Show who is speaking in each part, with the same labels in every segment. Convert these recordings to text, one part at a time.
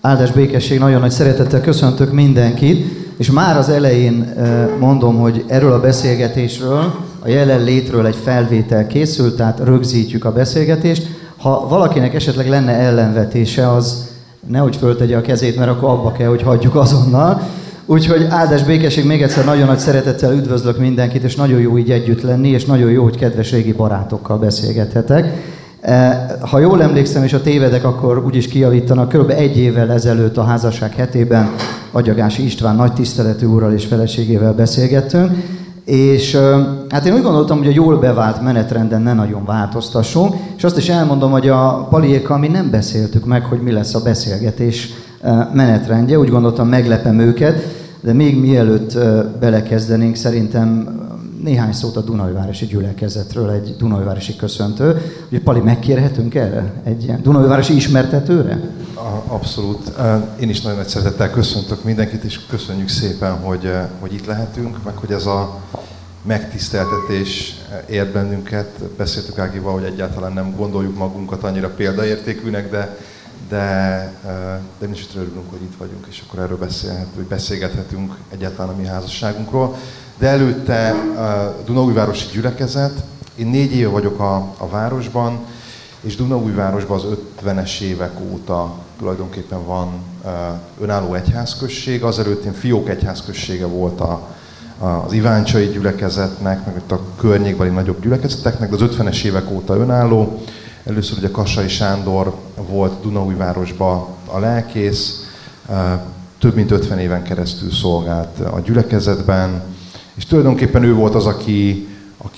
Speaker 1: Áldás békesség, nagyon nagy szeretettel köszöntök mindenkit, és már az elején mondom, hogy erről a beszélgetésről, a jelenlétről egy felvétel készült, tehát rögzítjük a beszélgetést. Ha valakinek esetleg lenne ellenvetése, az nehogy föltegye a kezét, mert akkor abba kell, hogy hagyjuk azonnal. Úgyhogy áldás békesség, még egyszer nagyon nagy szeretettel üdvözlök mindenkit, és nagyon jó így együtt lenni, és nagyon jó, hogy kedves régi barátokkal beszélgethetek. Ha jól emlékszem, és a tévedek, akkor úgyis kijavítanak, kb. 1 évvel ezelőtt a házasság hetében Agyagási István nagy tiszteletű úrral és feleségével beszélgettünk, és hát én úgy gondoltam, hogy a jól bevált menetrenden ne nagyon változtassunk, és azt is elmondom, hogy a Paliékkal mi nem beszéltük meg, hogy mi lesz a beszélgetés menetrendje, úgy gondoltam, meglepem őket, de még mielőtt belekezdenénk, szerintem néhány szót a Dunaújvárosi gyülekezetről, egy dunaújvárosi köszöntő. Ugye Pali, megkérhetünk erre? Egy ilyen dunaújvárosi ismertetőre?
Speaker 2: Abszolút. Én is nagyon nagy szeretettel köszöntök mindenkit, és köszönjük szépen, hogy itt lehetünk, meg hogy ez a megtiszteltetés ért bennünket. Beszéltük Ágival, hogy egyáltalán nem gondoljuk magunkat annyira példaértékűnek, de mi is örülünk, hogy itt vagyunk, és akkor erről beszélgethetünk egyáltalán a mi házasságunkról. De előtte Dunaújvárosi gyülekezet. Én 4 éve vagyok a városban, és Dunaújvárosban az 50-es évek óta tulajdonképpen van önálló egyházközség. Azelőtt én Fiók egyházközsége volt az iváncsai gyülekezetnek, meg a környékbeli nagyobb gyülekezeteknek, de az 50-es évek óta önálló. Először ugye Kassai Sándor volt Dunaújvárosban a lelkész, több mint 50 éven keresztül szolgált a gyülekezetben, és tulajdonképpen ő volt az, aki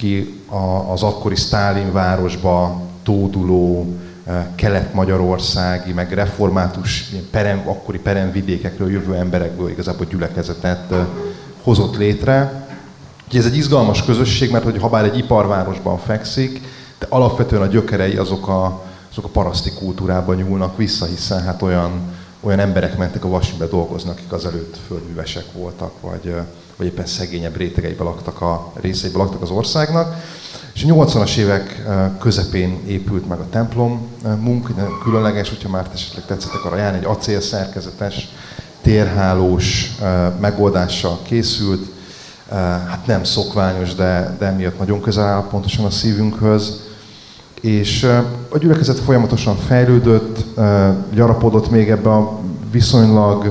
Speaker 2: az akkori Sztálin városba tóduló, kelet-magyarországi, meg református, akkori peremvidékekről jövő emberekből igazából gyülekezetet hozott létre. Úgyhogy ez egy izgalmas közösség, mert hogy habár egy iparvárosban fekszik, de alapvetően a gyökerei azok a paraszti kultúrában nyúlnak vissza, hiszen hát olyan emberek mentek a Vasnybe dolgozni, akik azelőtt földművesek voltak, vagy éppen szegényebb részeiben laktak az országnak. És a 80-as évek közepén épült meg a templomunk, különleges, hogyha már esetleg tetszettek arra járni, egy acélszerkezetes, térhálós megoldással készült. Hát nem szokványos, de emiatt nagyon közel áll pontosan a szívünkhöz. És a gyülekezet folyamatosan fejlődött, gyarapodott még ebbe a viszonylag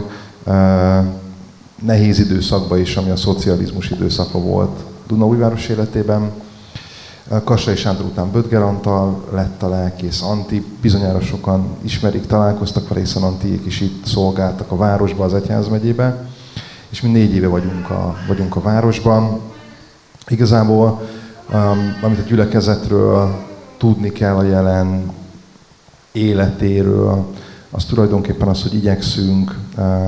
Speaker 2: nehéz időszakba is, ami a szocializmus időszaka volt Dunaújváros életében. Kassai Sándor után Böttger Antal lett a lelkész, Anti, bizonyára sokan ismerik, találkoztak vele, hiszen Antiék is itt szolgáltak a városba, az egyházmegyébe, és mi 4 éve vagyunk a városban. Igazából, amit a gyülekezetről tudni kell a jelen életéről, az tulajdonképpen az, hogy igyekszünk.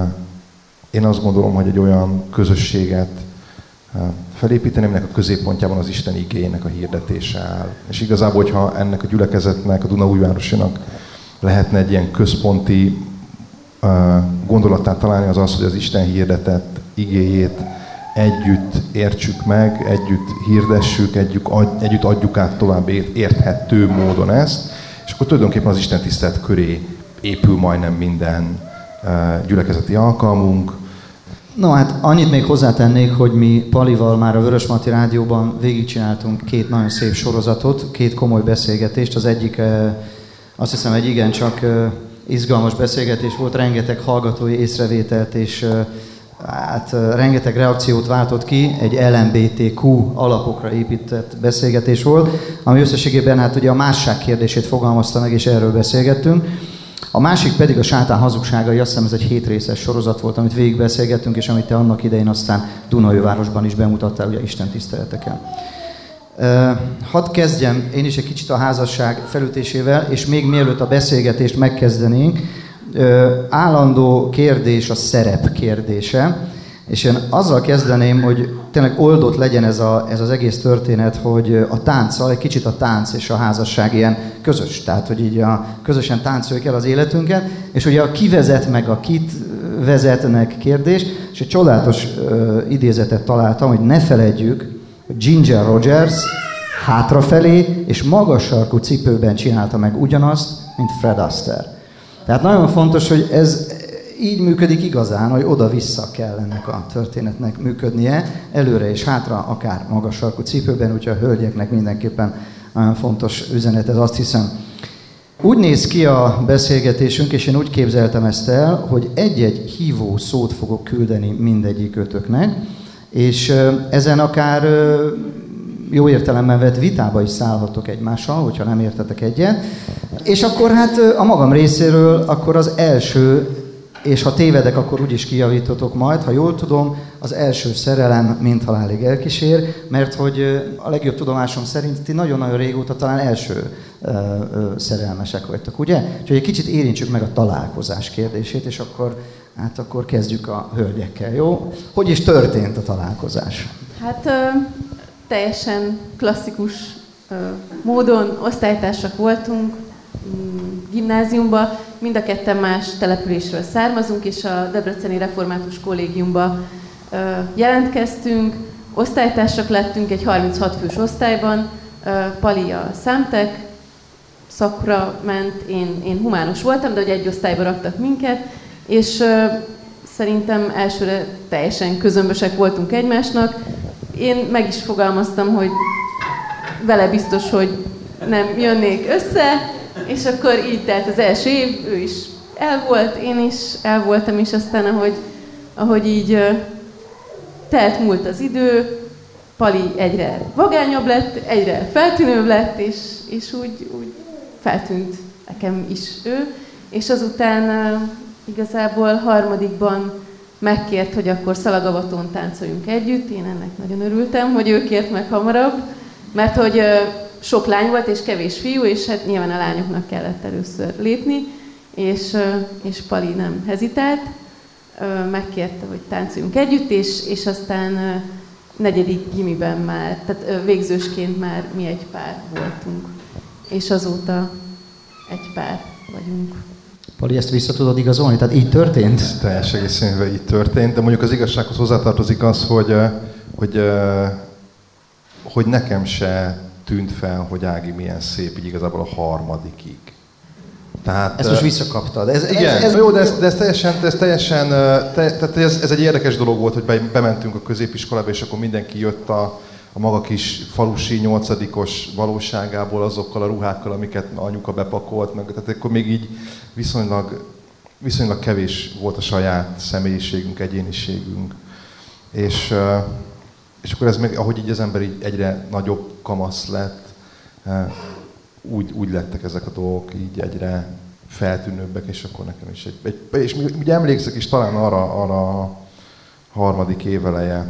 Speaker 2: Én azt gondolom, hogy egy olyan közösséget felépíteni, aminek a középpontjában az Isten igéjének a hirdetése áll. És igazából, hogyha ennek a gyülekezetnek, a Dunaújvárosinak lehetne egy ilyen központi gondolatát találni, az az, hogy az Isten hirdetett igéjét együtt értsük meg, együtt hirdessük, együtt adjuk át tovább érthető módon ezt, és akkor tulajdonképpen az Isten tisztelet köré épül majdnem minden gyülekezeti alkalmunk.
Speaker 1: No hát annyit még hozzátennék, hogy mi Palival már a Vörösmarty Rádióban végigcsináltunk 2 nagyon szép sorozatot, 2 komoly beszélgetést. Az egyik azt hiszem egy igencsak izgalmas beszélgetés volt, rengeteg hallgatói észrevételt és hát rengeteg reakciót váltott ki, egy LMBTQ alapokra épített beszélgetés volt, ami összességében hát ugye a másság kérdését fogalmazta meg, és erről beszélgettünk. A másik pedig a Sátán hazugságai, azt hiszem ez egy 7 részes sorozat volt, amit végigbeszélgettünk, és amit te annak idején aztán Dunaújvárosban is bemutattál, ugye Isten tiszteleteken. Hadd kezdjem én is egy kicsit a házasság felütésével, és még mielőtt a beszélgetést megkezdenénk, állandó kérdés a szerep kérdése, és én azzal kezdeném, hogy tényleg oldott legyen ez az egész történet, hogy a tánccal, egy kicsit a tánc és a házasság ilyen közös, tehát hogy így közösen táncoljuk el az életünket, és ugye a ki vezet meg a kit vezetnek kérdés, és egy csodálatos idézetet találtam, hogy ne feledjük, hogy Ginger Rogers hátrafelé és magas sarkú cipőben csinálta meg ugyanazt, mint Fred Astaire. Tehát nagyon fontos, hogy így működik igazán, hogy oda-vissza kell ennek a történetnek működnie, előre és hátra, akár magas sarkú cipőben, úgyhogy a hölgyeknek mindenképpen nagyon fontos üzenet ez, azt hiszem. Úgy néz ki a beszélgetésünk, és én úgy képzeltem ezt el, hogy egy-egy hívó szót fogok küldeni mindegyikőtöknek, és ezen akár jó értelemben vett vitába is szállhatok egymással, hogyha nem értetek egyet. És akkor hát a magam részéről akkor az első, és ha tévedek, akkor úgyis kijavítotok majd, ha jól tudom, az első szerelem mind halálig elkísér, mert hogy a legjobb tudomásom szerint ti nagyon-nagyon régóta talán első szerelmesek vagytok, ugye? Úgyhogy egy kicsit érintsük meg a találkozás kérdését, és akkor kezdjük a hölgyekkel, jó? Hogy is történt a találkozás?
Speaker 3: Hát teljesen klasszikus módon osztálytársak voltunk gimnáziumban, mind a ketten más településről származunk, és a Debreceni Református Kollégiumba jelentkeztünk, osztálytársak lettünk egy 36 fős osztályban, Pali a számtek szakra ment, én humános voltam, de hogy egy osztályba raktak minket, és szerintem elsőre teljesen közömbösek voltunk egymásnak. Én meg is fogalmaztam, hogy vele biztos, hogy nem jönnék össze, és akkor így telt az első év, ő is el volt, én is el voltam, és aztán ahogy így telt múlt az idő, Pali egyre vagányabb lett, egyre feltűnőbb lett, és úgy feltűnt nekem is ő, és azután igazából harmadikban megkért, hogy akkor Szalagavaton táncoljunk együtt. Én ennek nagyon örültem, hogy ő kért meg hamarabb, mert hogy sok lány volt és kevés fiú, és hát nyilván a lányoknak kellett először lépni, és Pali nem hezitált, megkérte, hogy táncoljunk együtt, és aztán negyedik gimiben már, tehát végzősként már mi egy pár voltunk, és azóta egy pár vagyunk.
Speaker 1: Pali, ezt vissza tudod igazolni? Tehát így történt?
Speaker 2: Ez teljes egészében így történt, de mondjuk az igazsághoz hozzátartozik az, hogy nekem se tűnt fel, hogy Ági milyen szép így igazából a harmadikig. Tehát,
Speaker 1: ezt most visszakaptad.
Speaker 2: Jó, de ez teljesen, ez egy érdekes dolog volt, hogy bementünk a középiskolába, és akkor mindenki jött a maga kis falusi 8-os valóságából azokkal a ruhákkal, amiket anyuka bepakolt meg. Tehát akkor még így viszonylag kevés volt a saját személyiségünk, egyéniségünk. És akkor ez meg, ahogy így az ember így egyre nagyobb kamasz lett, úgy lettek ezek a dolgok így egyre feltűnőbbek, és akkor nekem is és ugye emlékszek is talán arra a harmadik éveleje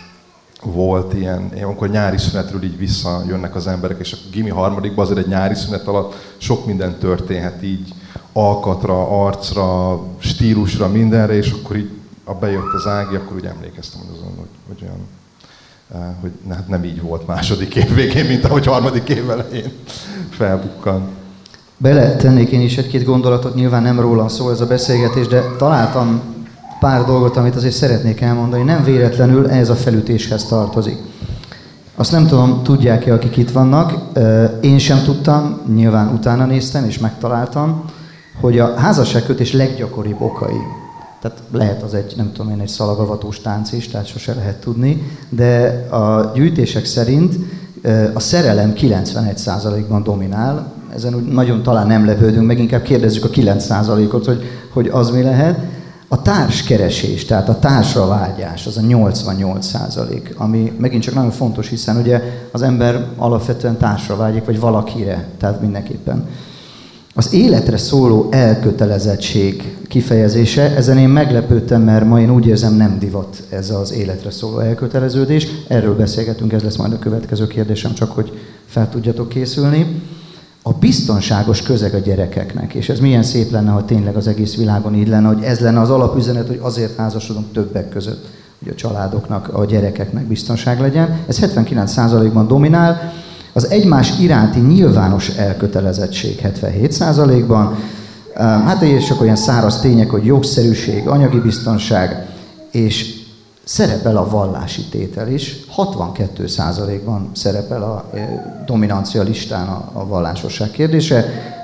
Speaker 2: volt ilyen, amikor nyári szünetről így visszajönnek az emberek, és a gimi harmadikban azért egy nyári szünet alatt sok minden történhet így alkatra, arcra, stílusra, mindenre, és akkor így bejött az Ági, akkor úgy emlékeztem azon, hogy olyan, hogy nem így volt második év végén, mint ahogy harmadik év elején felbukkan.
Speaker 1: Beletennék én is egy-két gondolatot, nyilván nem rólam szól ez a beszélgetés, de találtam pár dolgot, amit azért szeretnék elmondani. Nem véletlenül ez a felütéshez tartozik. Azt nem tudom, tudják-e, akik itt vannak, én sem tudtam, nyilván utána néztem és megtaláltam, hogy a házasságkötés leggyakoribb okai, tehát lehet az egy, nem tudom én, egy szalagavatós tánc is, tehát sose lehet tudni, de a gyűjtések szerint a szerelem 91%-ban dominál, ezen úgy nagyon talán nem lepődünk, meg inkább kérdezzük a 9%-ot, hogy az mi lehet. A társkeresés, tehát a társra vágyás, az a 88%, ami megint csak nagyon fontos, hiszen ugye az ember alapvetően társra vágyik, vagy valakire, tehát mindenképpen. Az életre szóló elkötelezettség kifejezése, ezen én meglepődtem, mert ma én úgy érzem, nem divat ez az életre szóló elköteleződés. Erről beszélgetünk, ez lesz majd a következő kérdésem, csak hogy fel tudjatok készülni. A biztonságos közeg a gyerekeknek, és ez milyen szép lenne, ha tényleg az egész világon így lenne, hogy ez lenne az alapüzenet, hogy azért házasodunk többek között, hogy a családoknak, a gyerekeknek biztonság legyen. Ez 79%-ban dominál, az egymás iránti nyilvános elkötelezettség 77%-ban, hát és csak olyan száraz tények, hogy jogszerűség, anyagi biztonság, és szerepel a vallási tétel is, 62%-ban szerepel a dominancia listán a vallásosság kérdése,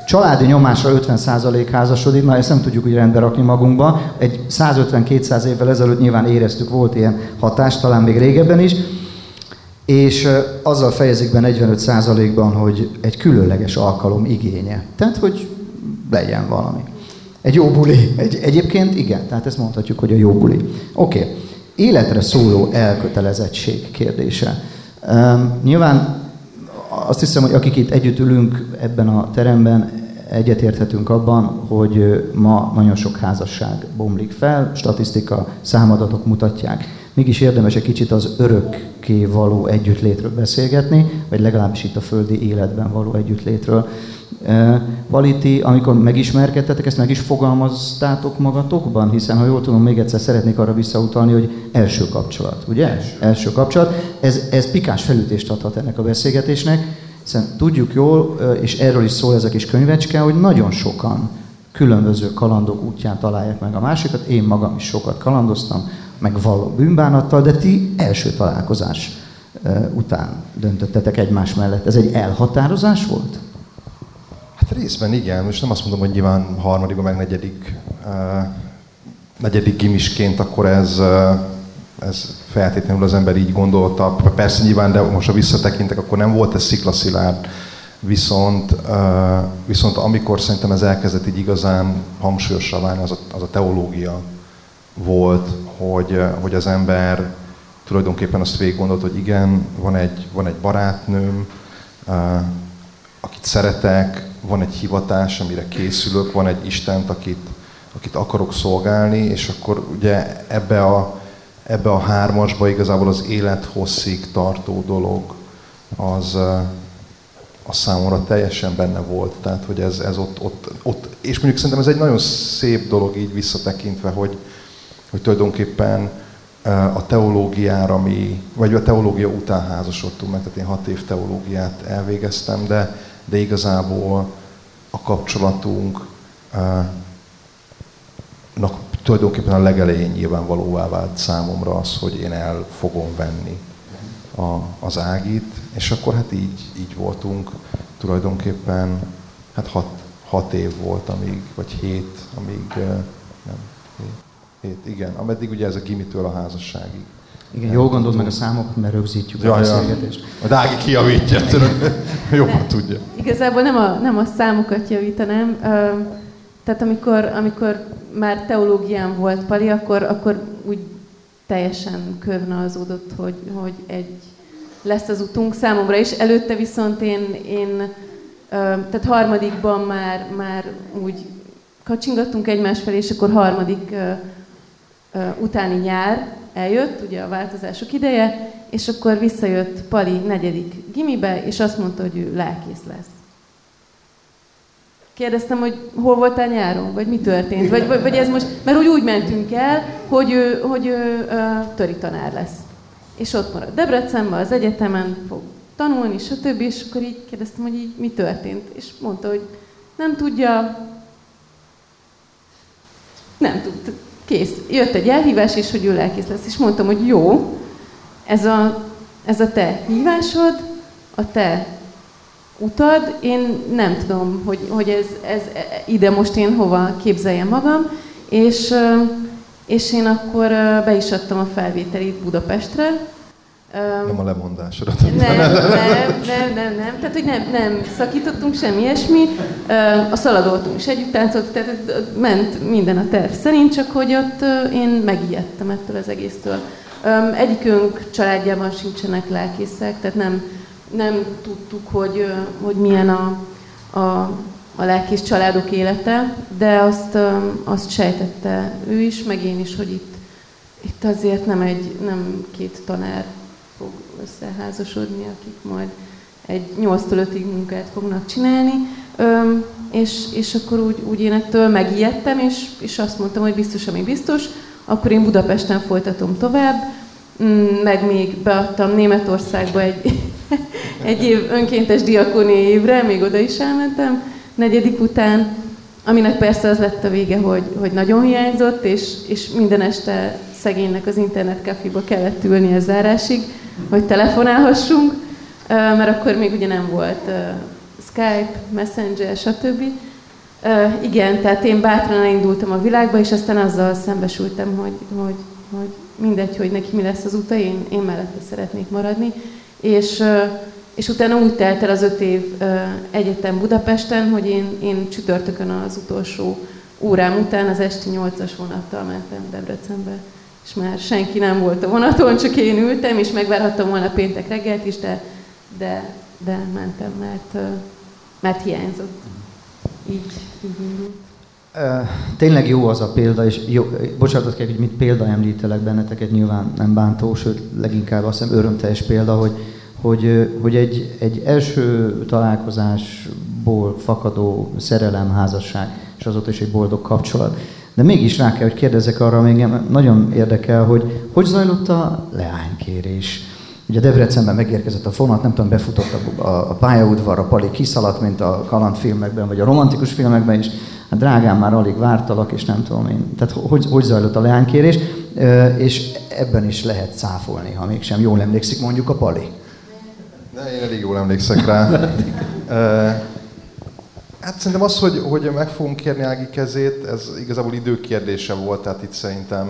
Speaker 1: családi nyomásra 50% házasodik, na ezt nem tudjuk úgy rendbe rakni magunkba. Egy 150-200 évvel ezelőtt nyilván éreztük, volt ilyen hatás, talán még régebben is, és azzal fejezik be 45%-ban, hogy egy különleges alkalom igénye. Tehát, hogy legyen valami. Egy jó buli. Egyébként igen, tehát ezt mondhatjuk, hogy a jó buli. Oké. Életre szóló elkötelezettség kérdése. Nyilván azt hiszem, hogy akik itt együtt ülünk ebben a teremben, egyetérthetünk abban, hogy ma nagyon sok házasság bomlik fel, statisztika, számadatok mutatják. Mégis érdemes egy kicsit az örökké való együttlétről beszélgetni, vagy legalábbis itt a földi életben való együttlétről. Valiti, amikor megismerkedtetek, ezt meg is fogalmaztátok magatokban? Hiszen, ha jól tudom, még egyszer szeretnék arra visszautalni, hogy első kapcsolat, ugye? Első kapcsolat. Ez pikáns felütést adhat ennek a beszélgetésnek, hiszen tudjuk jól, és erről is szól ez a kis könyvecske, hogy nagyon sokan különböző kalandok útján találják meg a másikat. Én magam is sokat kalandoztam, meg vallom bűnbánattal, de ti első találkozás után döntöttetek egymás mellett. Ez egy elhatározás volt?
Speaker 2: Hát részben igen, most nem azt mondom, hogy nyilván harmadik, meg negyedik gimisként akkor ez feltétlenül az ember így gondolta. Persze nyilván, de most ha visszatekintek, akkor nem volt ez sziklaszilárd. Viszont amikor szerintem ez elkezdett így igazán hangsúlyosra válni, az a teológia volt, hogy az ember tulajdonképpen azt végig gondolt, hogy igen, van egy barátnőm, akit szeretek, van egy hivatás, amire készülök, van egy Istent, akit akarok szolgálni, és akkor ugye ebbe a hármasba igazából az élethosszig tartó dolog az számomra teljesen benne volt. Tehát, hogy ez ott, és mondjuk szerintem ez egy nagyon szép dolog így visszatekintve, hogy tulajdonképpen a teológiára vagy a teológia után házasodtunk meg, tehát én 6 év teológiát elvégeztem, de igazából a kapcsolatunknak tulajdonképpen a legelején nyilvánvalóvá vált számomra az, hogy én el fogom venni az Ágit, és akkor hát így voltunk tulajdonképpen, hát 6 év volt, vagy 7, igen, ameddig ugye ez a gimitől a házasságig.
Speaker 1: Igen, jól gondold meg a számok, mert rögzítjük a beszélgetést.
Speaker 2: A Ági kijavítja, jobban tudja.
Speaker 3: Igazából nem a számokat javítanám. Tehát amikor már teológián volt Pali, akkor úgy teljesen körvonalazódott, hogy egy lesz az utunk számomra is. Előtte viszont én tehát harmadikban már úgy kacsingattunk egymás felé, és akkor harmadik utáni nyár eljött, ugye a változások ideje, és akkor visszajött Pali 4. gimibe, és azt mondta, hogy ő lelkész lesz. Kérdeztem, hogy hol voltál nyáron, vagy mi történt, vagy ez most, mert úgy mentünk el, hogy ő töri tanár lesz. És ott maradt Debrecenben, az egyetemen fog tanulni, stb. És akkor így kérdeztem, hogy így mi történt. És mondta, hogy nem tudja, nem tud, kész. Jött egy elhívás, és hogy ő lelkész lesz. És mondtam, hogy jó, ez a te hívásod, a te utad, én nem tudom, hogy ez ide most én hova képzeljem magam, és én akkor be is adtam a felvételit Budapestre.
Speaker 2: Nem a lemondásra.
Speaker 3: Nem. Tehát, hogy nem szakítottunk semmi ilyesmi. A szaladoltunk is együtt táncoltunk, tehát ment minden a terv szerint, csak hogy ott én megijedtem ettől az egésztől. Egyikünk családjában sincsenek lelkészek, tehát nem tudtuk, hogy milyen a lelkész családok élete, de azt sejtette ő is, meg én is, hogy itt azért nem 2 tanár fog összeházasodni, akik majd egy 8-től 5-ig munkát fognak csinálni. És akkor úgy én ettől megijedtem, és azt mondtam, hogy biztos, ami biztos, akkor én Budapesten folytatom tovább, meg még beadtam Németországba egy év önkéntes diakónia évre, még oda is elmentem, 4. után, aminek persze az lett a vége, hogy nagyon hiányzott, és minden este szegénynek az internetcaféba kellett ülnie zárásig, hogy telefonálhassunk, mert akkor még ugye nem volt Skype, Messenger, stb. Igen, tehát én bátran elindultam a világba, és aztán azzal szembesültem, hogy mindegy, hogy neki mi lesz az uta, én mellette szeretnék maradni. És utána úgy telt el az 5 év egyetem Budapesten, hogy én csütörtökön az utolsó órám után az esti 8-as vonattal mentem Debrecenbe. És már senki nem volt a vonaton, csak én ültem, és megvárhattam volna péntek reggelt is, de mentem, mert hiányzott. Így indult.
Speaker 1: Tényleg jó az a példa, és jó, bocsánatot kérlek, hogy mit példa említelek benneteket, nyilván nem bántó, sőt leginkább azt hiszem örömteljes példa, hogy egy első találkozásból fakadó szerelem, házasság, és azóta is egy boldog kapcsolat. De mégis rá kell, hogy kérdezzek arra, még nagyon érdekel, hogy zajlott a leánykérés. Ugye Debrecenben megérkezett a vonat, nem tudom, befutott a pályaudvarra, Pali kiszaladt, mint a kalandfilmekben, vagy a romantikus filmekben is. Hát drágám, már alig vártalak, és nem tudom én. Tehát hogy zajlott a leánykérés, és ebben is lehet cáfolni, ha mégsem jól emlékszik mondjuk a Pali.
Speaker 2: De én elég jól emlékszek rá. Hát szerintem az, hogy meg fogunk kérni Ági kezét, ez igazából időkérdése volt, tehát itt szerintem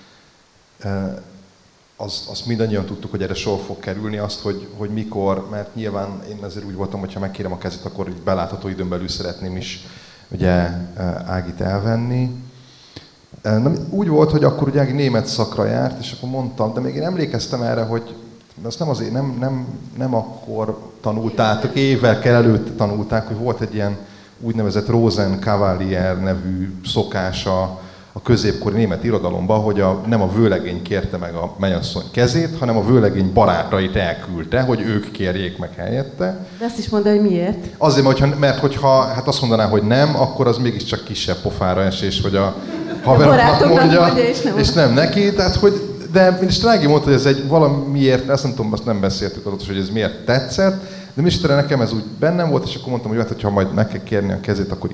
Speaker 2: azt mindannyian tudtuk, hogy erre sor fog kerülni, azt, hogy mikor, mert nyilván én azért úgy voltam, hogy ha megkérem a kezét, akkor így belátható időn belül szeretném is ugye Ágit elvenni. Úgy volt, hogy akkor ugye Ági német szakra járt, és akkor mondtam, de még én emlékeztem erre, hogy azt nem azért, nem akkor tanultátok, évvel előtte tanulták, hogy volt egy ilyen úgynevezett Rosenkavalier nevű szokása a középkori német irodalomban, hogy nem a vőlegény kérte meg a mennyasszony kezét, hanem a vőlegény barátait elküldte, hogy ők kérjék meg helyette.
Speaker 3: De azt is mondta, hogy miért?
Speaker 2: Azért, mert hogyha hát azt mondaná, hogy nem, akkor az mégiscsak kisebb pofára esés, hogy a haveroknak mondja, és nem neki. Tehát, de Strági mondta, hogy ez egy valamiért, ezt nem tudom, azt nem beszéltük azóta, hogy ez miért tetszett, de miniszterre nekem ez úgy bennem volt, és akkor mondtam, hogy hát, ha majd meg kell kérni a kezét, akkor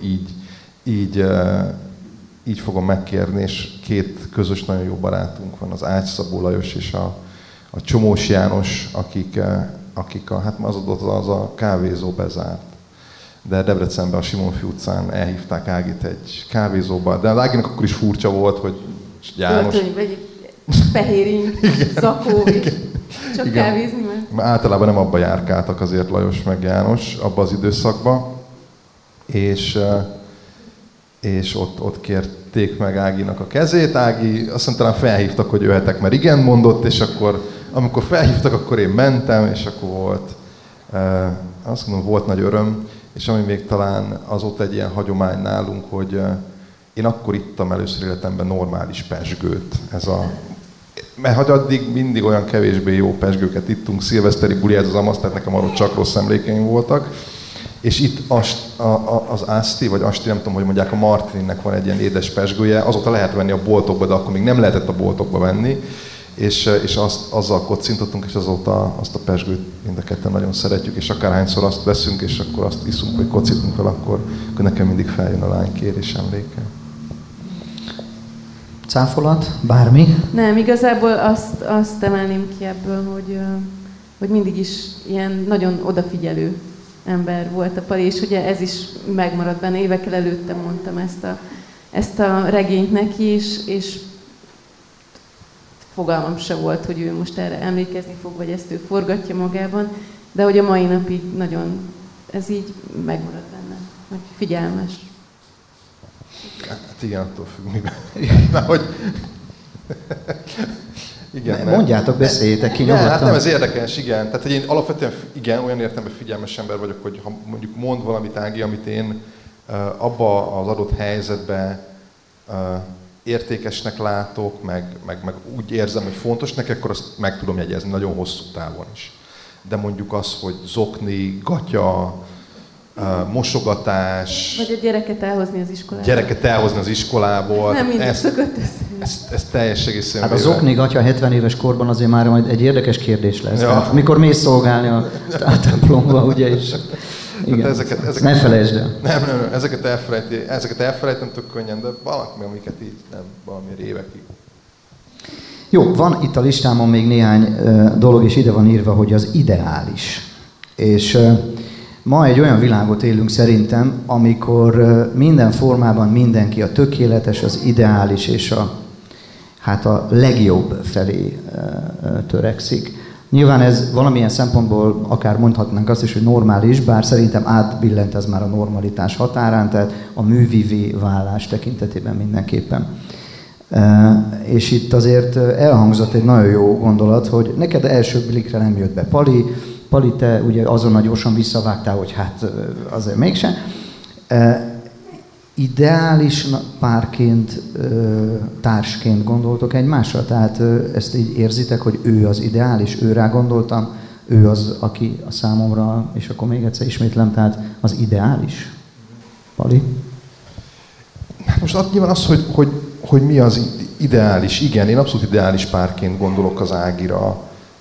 Speaker 2: így fogom megkérni, és 2 közös nagyon jó barátunk van, az Ács Szabó Lajos és a Csomós János, akik hát az a kávézó bezárt. De Debrecenben a Simonfi utcán elhívták Ágit egy kávézóba, de az Áginak akkor is furcsa volt, hogy János...
Speaker 3: Fehérin, zakó, csak igen. Kávézni,
Speaker 2: mert általában nem abba járkáltak azért Lajos meg János, abba az időszakban, és ott kérték meg Áginak a kezét. Ági aztán talán felhívtak, hogy jöhetek, mert igen mondott, és akkor amikor felhívtak, akkor én mentem, és akkor volt, azt mondom, volt nagy öröm, és ami még talán azóta egy ilyen hagyomány nálunk, hogy én akkor ittam először életemben normális pezsgőt. Mert hogy addig mindig olyan kevésbé jó pezsgőket ittunk, szilveszteri buli, ez az amasz, tehát nekem arról csak rossz emlékeim voltak. És itt az Asti, vagy Asti, nem tudom, hogy mondják, a Martininnek van egy ilyen édes pezsgője, azóta lehet venni a boltokba, de akkor még nem lehetett a boltokba venni. És azzal kocintottunk, és azóta azt a pezsgőt mind a ketten nagyon szeretjük, és akárhányszor azt veszünk, és akkor azt iszunk, vagy kocintunk fel, akkor nekem mindig feljön a lánykérés emléke.
Speaker 1: Cáfolat? Bármi?
Speaker 3: Nem, igazából azt emelném ki ebből, hogy mindig is ilyen nagyon odafigyelő ember volt a Pali, és ugye ez is megmaradt benne. Évekkel előtte mondtam ezt a regényt neki, és fogalmam se volt, hogy ő most erre emlékezni fog, vagy ezt ő forgatja magában, de hogy a mai napig nagyon, ez így megmaradt benne, hogy figyelmes.
Speaker 2: Hát igen, attól függ, miben. Hogy...
Speaker 1: Igen, mondjátok, beszéljétek ki nyugodtan.
Speaker 2: Hát nem, ez érdekes, igen. Tehát, hogy én alapvetően igen, olyan értelemben figyelmes ember vagyok, hogy ha mondjuk mond valamit Ági, amit én abba az adott helyzetben értékesnek látok, meg úgy érzem, hogy fontos neki, akkor azt meg tudom jegyezni nagyon hosszú távon is. De mondjuk az, hogy zokni, gatya, mosogatás...
Speaker 3: Vagy a gyereket elhozni az iskolából.
Speaker 2: Gyereket elhozni az iskolából.
Speaker 3: Nem mindig szokott
Speaker 2: ez teljes egészen...
Speaker 1: Hát az zokni gatya 70 éves korban azért már majd egy érdekes kérdés lesz. Ja. Tehát, mikor mész szolgálni a templomba, ugye is. Igen. Ezeket ne felejtsd el.
Speaker 2: Nem, ezeket elfelejtem tök könnyen, de valami, amiket így nem, valamiért évekig.
Speaker 1: Jó, van itt a listámon még néhány dolog, és ide van írva, hogy az ideális. És Ma egy olyan világot élünk szerintem, amikor minden formában mindenki a tökéletes, az ideális és a legjobb felé törekszik. Nyilván ez valamilyen szempontból akár mondhatnánk azt is, hogy normális, bár szerintem átbillent ez már a normalitás határán, tehát a művivé válás tekintetében mindenképpen. És itt azért elhangzott egy nagyon jó gondolat, hogy neked első blikre nem jött be Pali, te ugye azonnal gyorsan visszavágtál, hogy hát azért mégsem. Ideális párként, társként gondoltok egymásra? Tehát ezt így érzitek, hogy ő az ideális, őrá gondoltam, ő az, aki a számomra, és akkor még egyszer ismétlem, tehát az ideális? Pali?
Speaker 2: Most nyilván az, hogy mi az ideális. Igen, én abszolút ideális párként gondolok az Ágira,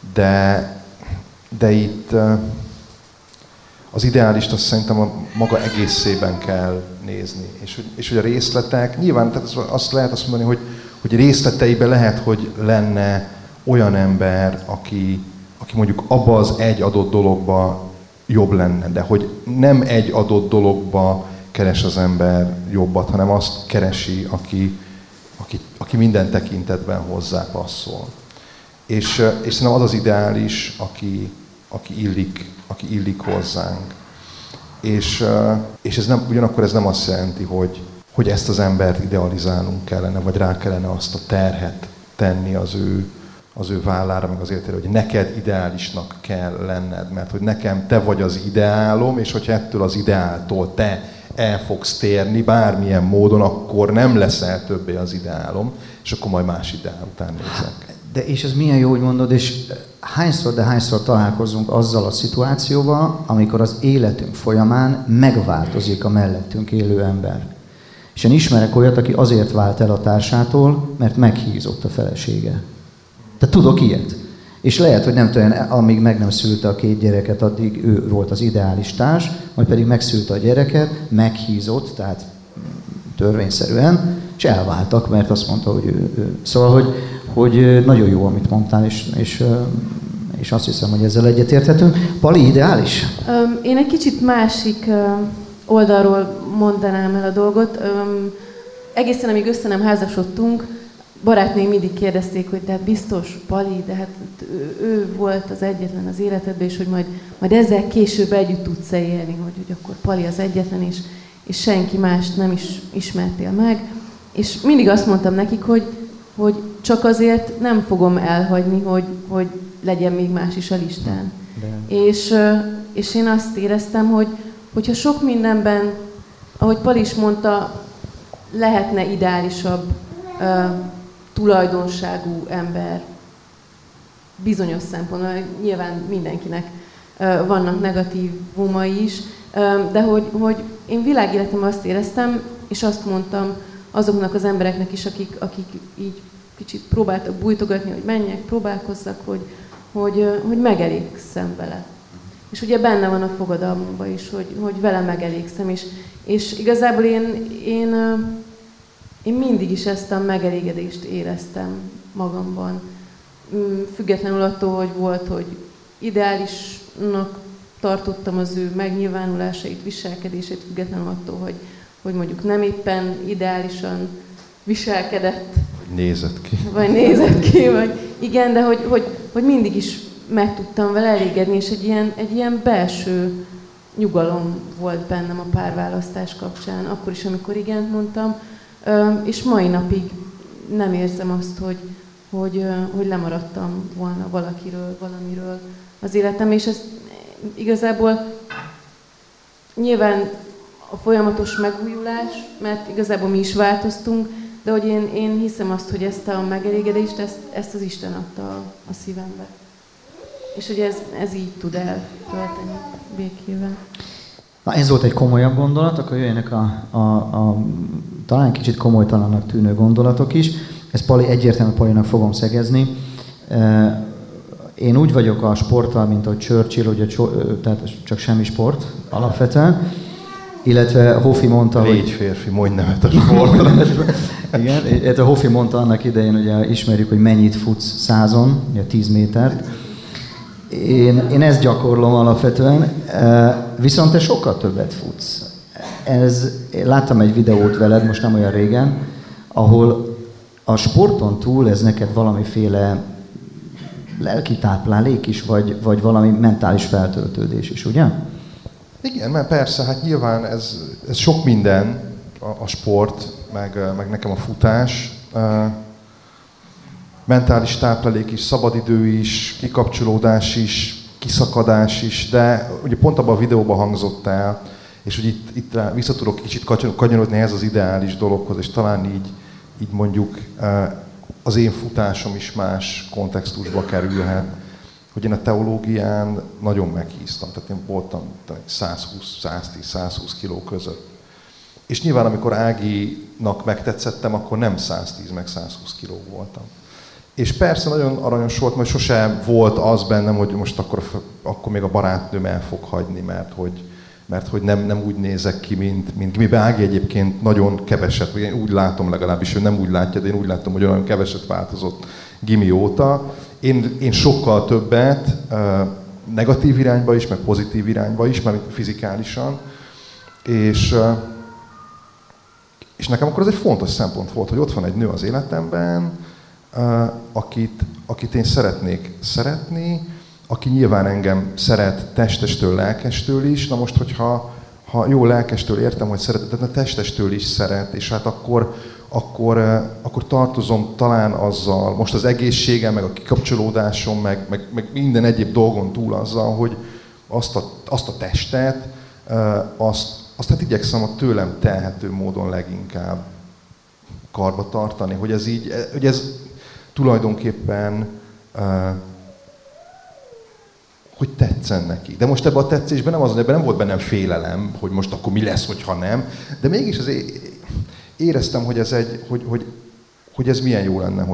Speaker 2: de itt az ideálist azt szerintem a maga egészében kell nézni. És hogy a részletek, nyilván tehát azt lehet azt mondani, hogy részleteiben lehet, hogy lenne olyan ember, aki mondjuk abba az egy adott dologba jobb lenne, de hogy nem egy adott dologba keres az ember jobbat, hanem azt keresi, aki minden tekintetben hozzá passzol. És szerintem az az ideális, aki illik hozzánk. És ez nem, ugyanakkor ez nem azt jelenti, hogy ezt az embert idealizálnunk kellene, vagy rá kellene azt a terhet tenni az ő vállára, meg az életére, hogy neked ideálisnak kell lenned, mert hogy nekem te vagy az ideálom, és hogyha ettől az ideáltól te el fogsz térni bármilyen módon, akkor nem leszel többé az ideálom, és akkor majd más ideál után nézek.
Speaker 1: De és ez milyen jó, hogy mondod, és hányszor találkozunk azzal a szituációval, amikor az életünk folyamán megváltozik a mellettünk élő ember. És én ismerek olyat, aki azért vált el a társától, mert meghízott a felesége. De tudok ilyet. És lehet, hogy nem tudom, amíg meg nem szülte a 2 gyereket, addig ő volt az ideális társ, majd pedig megszülte a gyereket, meghízott, tehát törvényszerűen, és elváltak, mert azt mondta, hogy ő. Szóval, hogy nagyon jó, amit mondtál, és azt hiszem, hogy ezzel egyetérthetünk. Pali, ideális?
Speaker 3: Én egy kicsit másik oldalról mondanám el a dolgot. Egészen amíg össze nem házasodtunk, barátnőim mindig kérdezték, hogy tehát biztos Pali, de hát ő volt az egyetlen az életedben, és hogy majd ezzel később együtt tudsz élni, hogy akkor Pali az egyetlen, és senki mást nem is ismertél meg. És mindig azt mondtam nekik, hogy csak azért nem fogom elhagyni, hogy legyen még más is a listán. És én azt éreztem, hogyha sok mindenben, ahogy Pali is mondta, lehetne ideálisabb tulajdonságú ember bizonyos szempontból, nyilván mindenkinek vannak negatívumai is, de hogy én világéletemben azt éreztem, és azt mondtam azoknak az embereknek is, akik így kicsit próbáltak bújtogatni, hogy menjek, próbálkozzak, hogy megelégszem vele. És ugye benne van a fogadalmunkban is, hogy vele megelégszem, és igazából én mindig is ezt a megelégedést éreztem magamban. Függetlenül attól, hogy volt, hogy ideálisnak tartottam az ő megnyilvánulásait, viselkedését, függetlenül attól, hogy mondjuk nem éppen ideálisan viselkedett.
Speaker 2: Vagy
Speaker 3: nézett ki, vagy igen, de hogy mindig is meg tudtam vele elégedni, és egy ilyen belső nyugalom volt bennem a párválasztás kapcsán, akkor is, amikor igent mondtam, és mai napig nem érzem azt, hogy lemaradtam volna valakiről, valamiről az életem, és ez igazából nyilván a folyamatos megújulás, mert igazából mi is változtunk, de hogy én hiszem azt, hogy ezt a megelégedést, ezt az Isten adta a szívembe. És hogy ez így tud eltölteni békével.
Speaker 1: Na, ez volt egy komolyabb gondolat, akkor jöjjenek a talán kicsit komolytalannak tűnő gondolatok is. Ezt Pali, egyértelműen Palinak fogom szegezni. Én úgy vagyok a sporttal, mint a Churchill, ugye, tehát csak semmi sport alapvetően. Illetve Hofi mondta, hogy...
Speaker 2: Légy férfi, mondj nevet a sportra.
Speaker 1: Igen, illetve Hofi mondta annak idején, ugye ismerjük, hogy mennyit futsz 100-on, ugye 10 métert. Én ezt gyakorlom alapvetően, viszont te sokkal többet futsz. Láttam egy videót veled, most nem olyan régen, ahol a sporton túl ez neked valamiféle lelki táplálék is, vagy valami mentális feltöltődés is, ugye?
Speaker 2: Igen, mert persze, hát nyilván ez sok minden, a sport, meg nekem a futás. Mentális táplálék is, szabadidő is, kikapcsolódás is, kiszakadás is, de ugye pont abban a videóban hangzott el, és hogy itt vissza tudok kicsit kanyarodni ehhez az ideális dologhoz, és talán így mondjuk az én futásom is más kontextusba kerülhet, hogy én a teológián nagyon meghíztam, tehát én voltam 110-120 kiló között. És nyilván, amikor Áginak megtetszettem, akkor nem 110 meg 120 kiló voltam. És persze nagyon aranyos volt, mert sose volt az bennem, hogy most akkor még a barátnőm el fog hagyni, mert hogy nem úgy nézek ki, mint miben Ági egyébként nagyon keveset, vagy én úgy látom legalábbis, ő nem úgy látja, de én úgy látom, hogy olyan keveset változott gimi óta. Én sokkal többet negatív irányba is, meg pozitív irányba is, mert fizikálisan. És nekem akkor ez egy fontos szempont volt, hogy ott van egy nő az életemben, akit én szeretnék szeretni, aki nyilván engem szeret testestől, lelkestől is. Na most, hogyha jó lelkestől értem, hogy szeretet, de testestől is szeret, és hát akkor tartozom talán azzal, most az egészségem, meg a kikapcsolódásom, meg minden egyéb dolgon túl azzal, hogy azt a testet, azt hát igyekszem a tőlem telhető módon leginkább karba tartani, hogy ez tulajdonképpen hogy tetszen neki. De most ebben a tetszésben ebben nem volt bennem félelem, hogy most akkor mi lesz, hogyha nem, de mégis éreztem, hogy hogy ez milyen jó lenne,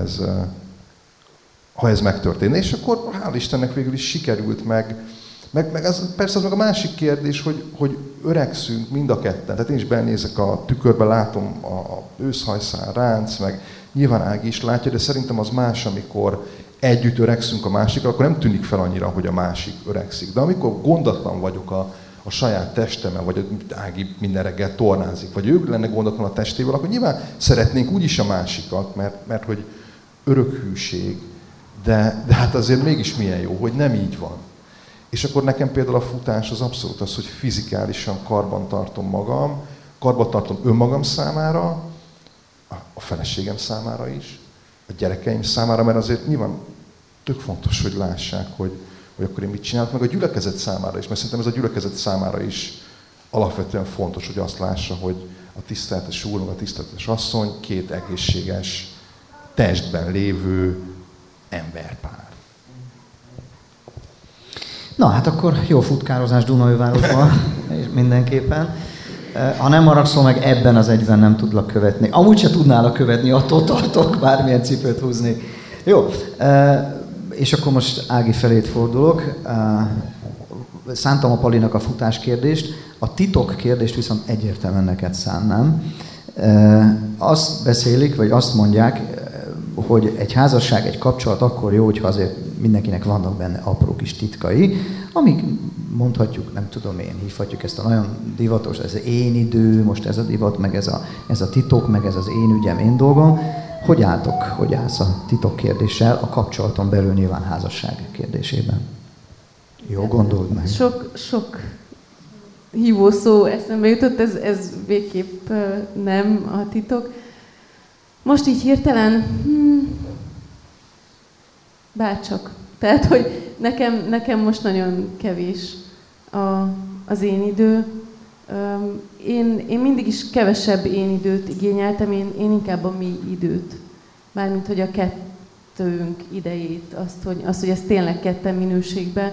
Speaker 2: ha ez megtörténne. És akkor hál' Istennek végül is sikerült meg persze az meg a másik kérdés, hogy öregszünk mind a ketten. Tehát én is benézek a tükörbe, látom a őszhajszál, ránc, meg nyilván Ági is látja, de szerintem az más, amikor együtt öregszünk a másikkal, akkor nem tűnik fel annyira, hogy a másik öregszik. De amikor gondatlan vagyok a saját testemen, vagy Ági minden reggel tornázik, vagy ő lenne gondatlan a testével, akkor nyilván szeretnénk úgyis a másikat, mert hogy örökhűség, de hát azért mégis milyen jó, hogy nem így van. És akkor nekem például a futás az abszolút az, hogy fizikálisan karban tartom önmagam számára, a feleségem számára is, a gyerekeim számára, mert azért nyilván tök fontos, hogy lássák, hogy akkor én mit csinálok, meg a gyülekezet számára is, mert szerintem ez a gyülekezet számára is alapvetően fontos, hogy azt lássa, hogy a tiszteletes úr, meg a tiszteletes asszony két egészséges, testben lévő emberpár.
Speaker 1: Na, hát akkor jó futkározás Dunaújvárosban, mindenképpen. Ha nem haragszol meg, ebben az egyben nem tudlak követni. Amúgy se tudnálak követni, attól tartok, bármilyen cipőt húzni. Jó, és akkor most Ági felét fordulok. Szántam a Palinak a futás kérdést, a titok kérdést viszont egyértelműen neked szánnám. Azt beszélik, vagy azt mondják, hogy egy házasság, egy kapcsolat akkor jó, hogyha azért mindenkinek vannak benne apró kis titkai, amik mondhatjuk, nem tudom én, hívhatjuk ezt a nagyon divatos, ez az én idő, most ez a divat, meg ez a titok, meg ez az én ügyem, én dolgom. Hogy állsz a titok kérdéssel a kapcsolaton belül nyilván házasság kérdésében? Jó, gondold meg.
Speaker 3: Sok hívó szó eszembe jutott, ez végképp nem a titok. Most így hirtelen, bárcsak. Tehát, hogy nekem most nagyon kevés az én idő. Én mindig is kevesebb én időt igényeltem, én inkább a mi időt. Mármint, hogy a kettőnk idejét, azt, hogy ez tényleg ketten minőségben.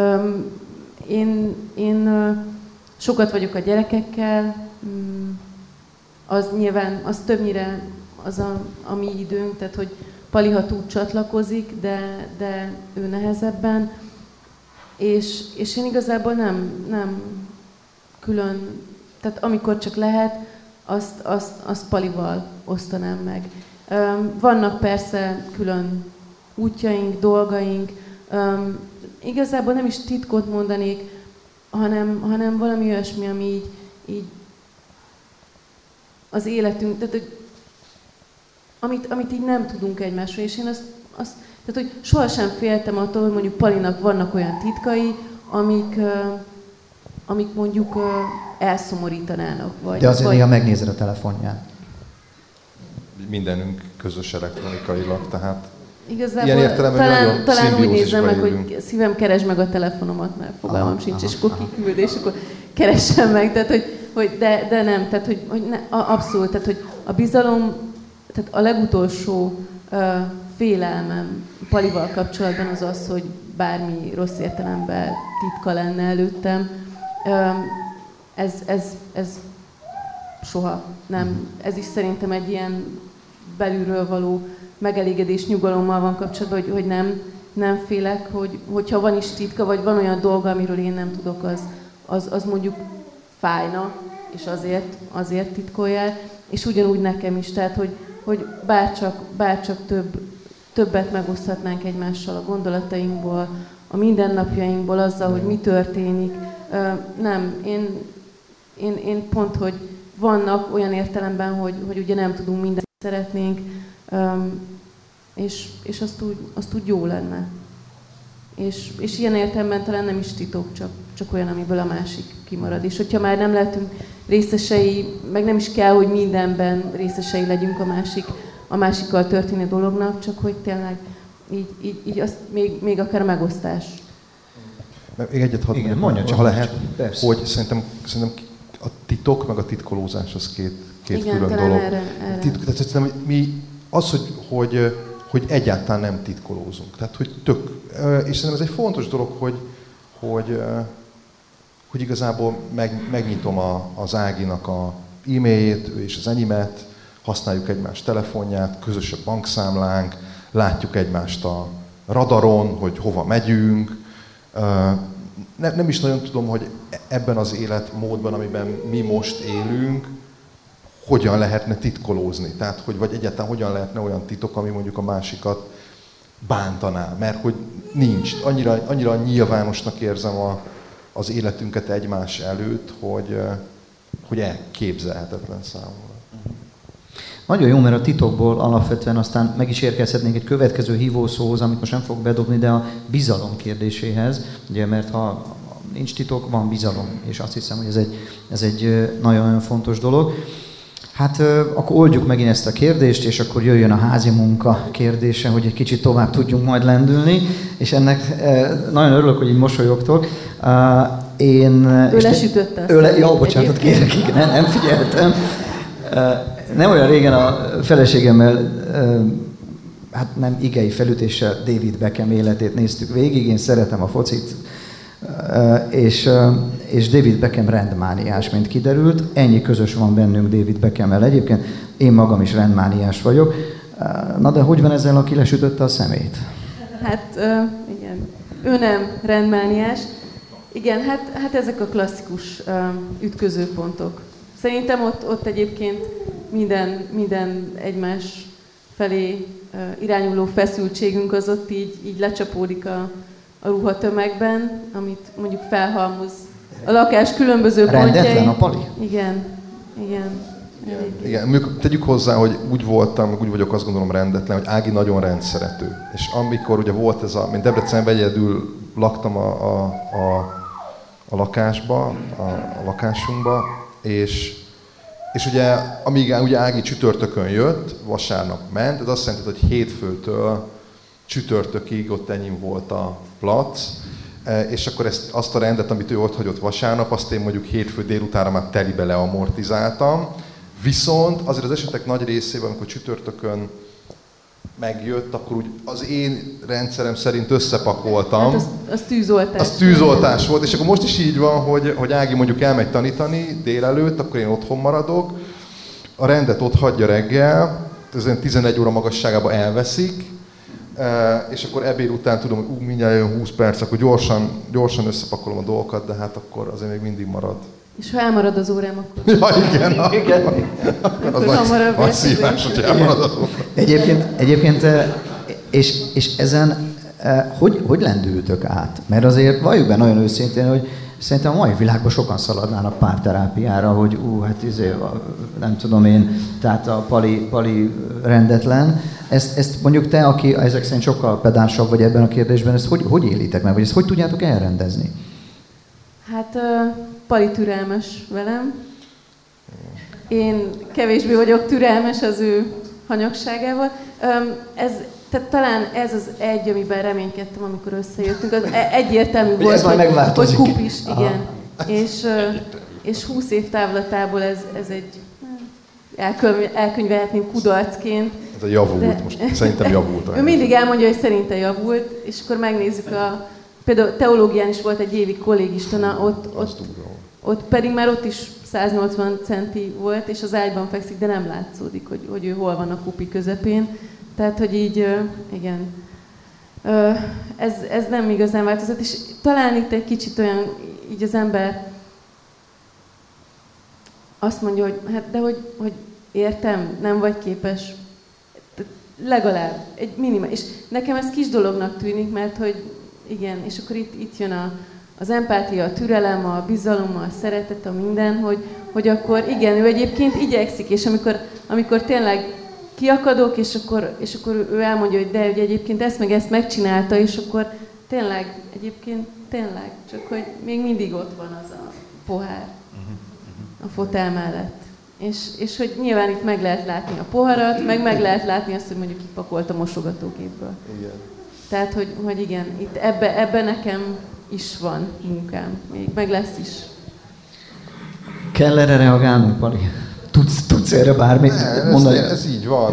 Speaker 3: Én sokat vagyok a gyerekekkel, az nyilván, az többnyire az a mi időnk, tehát hogy Pali, ha tud, csatlakozik, de ő nehezebben. És én igazából nem külön, tehát amikor csak lehet, azt Palival osztanám meg. Vannak persze külön útjaink, dolgaink, igazából nem is titkot mondanék, hanem valami olyasmi, ami így az életünk, tehát amit így nem tudunk egymásról, és én azt tehát, hogy sohasem féltem attól, hogy mondjuk Palinak vannak olyan titkai, amik mondjuk elszomorítanának.
Speaker 1: De azért néha megnézed a telefonját.
Speaker 2: Mindenünk közös elektronikailag, tehát
Speaker 3: igazából
Speaker 2: ilyen értelemben
Speaker 3: talán úgy nézem meg, hogy szívem, keresd meg a telefonomat, mert fogalmam sincs, és akkor kiküld, és akkor keressem meg. Tehát, de nem, tehát, hogy abszolút, tehát, hogy a bizalom, tehát a legutolsó félelmem Palival kapcsolatban az, hogy bármi rossz értelemben titka lenne előttem. Ez soha nem. Ez is szerintem egy ilyen belülről való megelégedés, nyugalommal van kapcsolatban, hogy nem félek, hogyha van is titka, vagy van olyan dolga, amiről én nem tudok, az mondjuk fájna, és azért titkolja, és ugyanúgy nekem is, tehát, hogy bárcsak többet megoszthatnánk egymással a gondolatainkból, a mindennapjainkból, azzal, hogy mi történik. Nem, én pont, hogy vannak olyan értelemben, hogy ugye nem tudunk mindent szeretnénk, és azt úgy jó lenne. És ilyen értelemben talán nem is titok, csak olyan, amiből a másik kimarad. És hogyha már nem lehetünk részesei, meg nem is kell, hogy mindenben részesei legyünk a másikkal történő dolognak, csak hogy tényleg így azt még akár megosztás.
Speaker 2: Még egyet hadd mondjam, ha lehet, persze. Hogy szerintem a titok meg a titkolózás az két külön dolog.
Speaker 3: Erre.
Speaker 2: Tehát hogy egyáltalán nem titkolózunk. Tehát, hogy és szerintem ez egy fontos dolog, hogy igazából megnyitom az Áginak a e-mailjét és az enyémet, használjuk egymás telefonját, közös a bankszámlánk, látjuk egymást a radaron, hogy hova megyünk. Nem is nagyon tudom, hogy ebben az életmódban, amiben mi most élünk, hogyan lehetne titkolózni. Tehát, vagy egyáltalán hogyan lehetne olyan titok, ami mondjuk a másikat bántaná. Mert hogy nincs. Annyira nyilvánosnak érzem az életünket egymás előtt, hogy elképzelhetetlen számomra.
Speaker 1: Nagyon jó, mert a titokból alapvetően aztán meg is érkezhetnénk egy következő hívószóhoz, amit most nem fogok bedobni, de a bizalom kérdéséhez. Ugye, mert ha nincs titok, van bizalom, és azt hiszem, hogy ez egy nagyon-nagyon fontos dolog. Hát akkor oldjuk megint ezt a kérdést, és akkor jöjjön a házi munka kérdése, hogy egy kicsit tovább tudjunk majd lendülni, és ennek nagyon örülök, hogy így mosolyogtok.
Speaker 3: Ő lesütötte azt.
Speaker 1: Ja, bocsánatot kérek, igen, nem figyeltem. Nem olyan régen a feleségemmel, hát nem igei felütéssel David Beckham életét néztük végig, én szeretem a focit, és David Beckham rendmániás, mint kiderült. Ennyi közös van bennünk David Beckham-mel egyébként. Én magam is rendmániás vagyok. Na de hogy van ezzel, aki lesütötte a szemét?
Speaker 3: Hát igen, ő nem rendmániás. Igen, hát ezek a klasszikus ütközőpontok. Szerintem ott egyébként minden egymás felé irányuló feszültségünk az ott így lecsapódik a ruhatömegben, amit mondjuk felhalmoz a lakás különböző pontjai.
Speaker 1: Rendetlen a Pali?
Speaker 3: Igen.
Speaker 2: Igen, tegyük hozzá, hogy úgy voltam, úgy vagyok, azt gondolom rendetlen, hogy Ági nagyon rendszerető. És amikor ugye volt ez mint Debrecenben egyedül laktam a lakásba, a lakásunkba, és ugye, amíg ugye Ági csütörtökön jött, vasárnap ment, ez azt jelenti, hogy hétfőtől csütörtökig ott enyém volt a plac, és akkor azt a rendet, amit ő ott hagyott vasárnap, azt én mondjuk hétfő délutánra már telibe leamortizáltam. Viszont azért az esetek nagy részében, amikor csütörtökön megjött, akkor úgy az én rendszerem szerint összepakoltam.
Speaker 3: Hát az tűzoltás.
Speaker 2: Az tűzoltás volt, és akkor most is így van, hogy Ági mondjuk elmegy tanítani délelőtt, akkor én otthon maradok. A rendet ott hagyja reggel, ez 11 óra magasságában elveszik, és akkor ebéd után tudom, hogy mindjárt jön 20 perc, akkor gyorsan összepakolom a dolgokat, de hát akkor azért még mindig marad.
Speaker 3: És ha elmarad az órám, akkor...
Speaker 2: Ja, igen. Az nagy szívás, hogy elmarad az órám.
Speaker 1: Egyébként és ezen Hogy lendültök át? Mert azért valljuk be nagyon őszintén, hogy szerintem a mai világban sokan szaladnának párterápiára, hogy hát nem tudom én, tehát a pali rendetlen. Ezt mondjuk te, aki ezek szerint sokkal pedánsabb vagy ebben a kérdésben, ezt hogy élitek meg, vagy ezt hogy tudjátok elrendezni?
Speaker 3: Hát Pali türelmes velem. Én kevésbé vagyok türelmes az ő hanyagságával. Tehát talán ez az egy, amiben reménykedtem, amikor összejöttünk. Az egyértelmű volt, hogy kupis, igen. És 20 év távlatából ez egy elkönyvelhetném kudarcként.
Speaker 2: Ez a javult, most szerintem javult.
Speaker 3: Ő mindig elmondja, hogy szerinte javult, és akkor megnézzük például teológián is volt egy évig kollégistana, ott pedig már ott is 180 centi volt, és az ágyban fekszik, de nem látszódik, hogy ő hol van a kupi közepén. Tehát, hogy így, igen, ez nem igazán változott, és talán itt egy kicsit olyan, így az ember azt mondja, hogy hát, de hogy értem, nem vagy képes, legalább egy minimál. És nekem ez kis dolognak tűnik, mert hogy igen, és akkor itt jön az empátia, a türelem, a bizalom, a szeretet, a minden, hogy akkor igen, ő egyébként igyekszik, és amikor tényleg kiakadok, és akkor ő elmondja, hogy de, hogy egyébként ezt megcsinálta, és akkor tényleg, csak hogy még mindig ott van az a pohár a fotel mellett. És hogy nyilván itt meg lehet látni a poharat, meg lehet látni azt, hogy mondjuk kipakolt a mosogatógépből. Igen. Tehát, hogy igen, itt ebbe nekem is van munkám, még meg lesz is.
Speaker 1: Kell erre reagálnunk, Pali? Tudsz erre bármit mondani?
Speaker 2: Ez így van,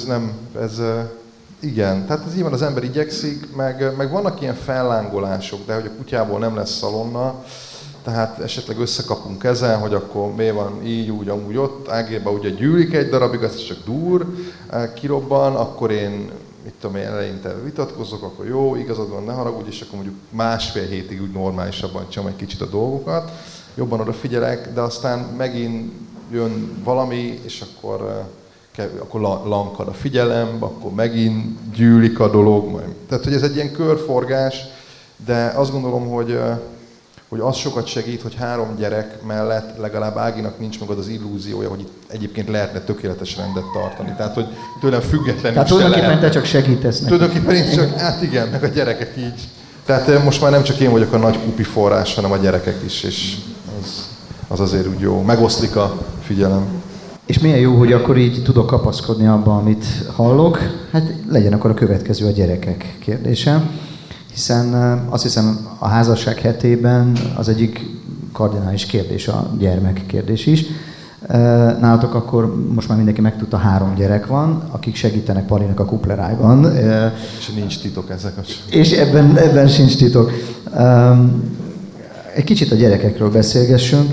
Speaker 2: igen, tehát ez így van, az ember igyekszik, meg vannak ilyen fellángolások, de hogy a kutyából nem lesz szalonna, tehát esetleg összekapunk ezen, hogy akkor mi van így, úgy, amúgy ott, Ágéba ugye gyűlik egy darabig, azt csak dur, kirobban, akkor én eleinte vitatkozok, akkor jó, igazad van, ne haragudj, és akkor mondjuk másfél hétig úgy normálisabban csinálom egy kicsit a dolgokat, jobban odafigyelek, de aztán megint jön valami, és akkor lankad a figyelem, akkor megint gyűlik a dolog. Tehát, hogy ez egy ilyen körforgás, de azt gondolom, hogy az sokat segít, hogy 3 gyerek mellett legalább Áginak nincs magad az illúziója, hogy itt egyébként lehetne tökéletes rendet tartani. Tehát, hogy tőlem függetlenül
Speaker 1: tehát tulajdonképpen te csak segítesz neki.
Speaker 2: Tulajdonképpen én csak, hát igen, meg a gyerekek így. Tehát most már nem csak én vagyok a nagy kupi forrás, hanem a gyerekek is, és az azért úgy jó. Megoszlik a figyelem.
Speaker 1: És milyen jó, hogy akkor így tudok kapaszkodni abba, amit hallok. Hát legyen akkor a következő a gyerekek kérdése. Hiszen azt hiszem a házasság hetében az egyik kardinális kérdés a gyermek kérdés is. Nálatok akkor most már mindenki megtudta, 3 gyerek van, akik segítenek Palinak a kuplerájban.
Speaker 2: És nincs titok ezek a...
Speaker 1: És ebben sincs titok. Egy kicsit a gyerekekről beszélgessünk.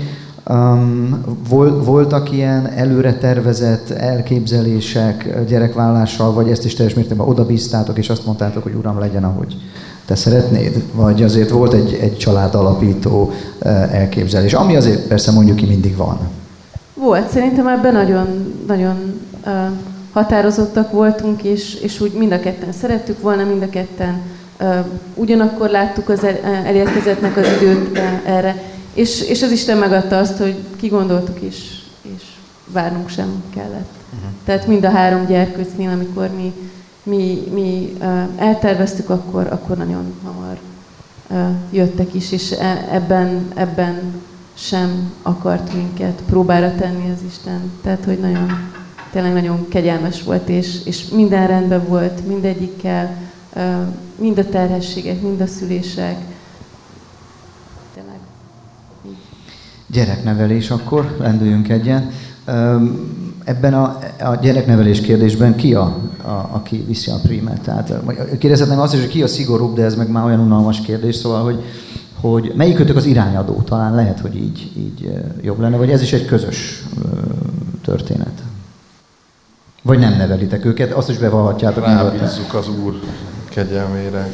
Speaker 1: Voltak ilyen előre tervezett elképzelések gyerekvállalással, vagy ezt is teljes mértékben odabíztátok, és azt mondtátok, hogy uram, legyen, ahogy te szeretnéd? Vagy azért volt egy család alapító elképzelés, ami azért persze mondjuk ki mindig van.
Speaker 3: Volt, szerintem ebben nagyon, nagyon határozottak voltunk, és úgy mind a ketten szerettük volna, mind a ketten ugyanakkor láttuk az elérkezettnek az időt erre. És az Isten megadta azt, hogy kigondoltuk, és várnunk sem kellett. Tehát mind a 3 gyerkőcnél, amikor mi elterveztük, akkor nagyon hamar jöttek is, és ebben sem akart minket próbára tenni az Isten. Tehát, hogy tényleg nagyon kegyelmes volt, és minden rendben volt, mindegyikkel, mind a terhességek, mind a szülések. Tényleg.
Speaker 1: Gyereknevelés akkor, lendüljünk egyen. Ebben a gyereknevelés kérdésben ki aki viszi a prímet? Tehát kérdezhetném azt is, hogy ki a szigorúbb, de ez meg már olyan unalmas kérdés, szóval, hogy melyikötök az irányadó? Talán lehet, hogy így jobb lenne, vagy ez is egy közös történet? Vagy nem nevelitek őket, azt is bevallhatjátok.
Speaker 2: Rábízzuk az Úr kegyelmére.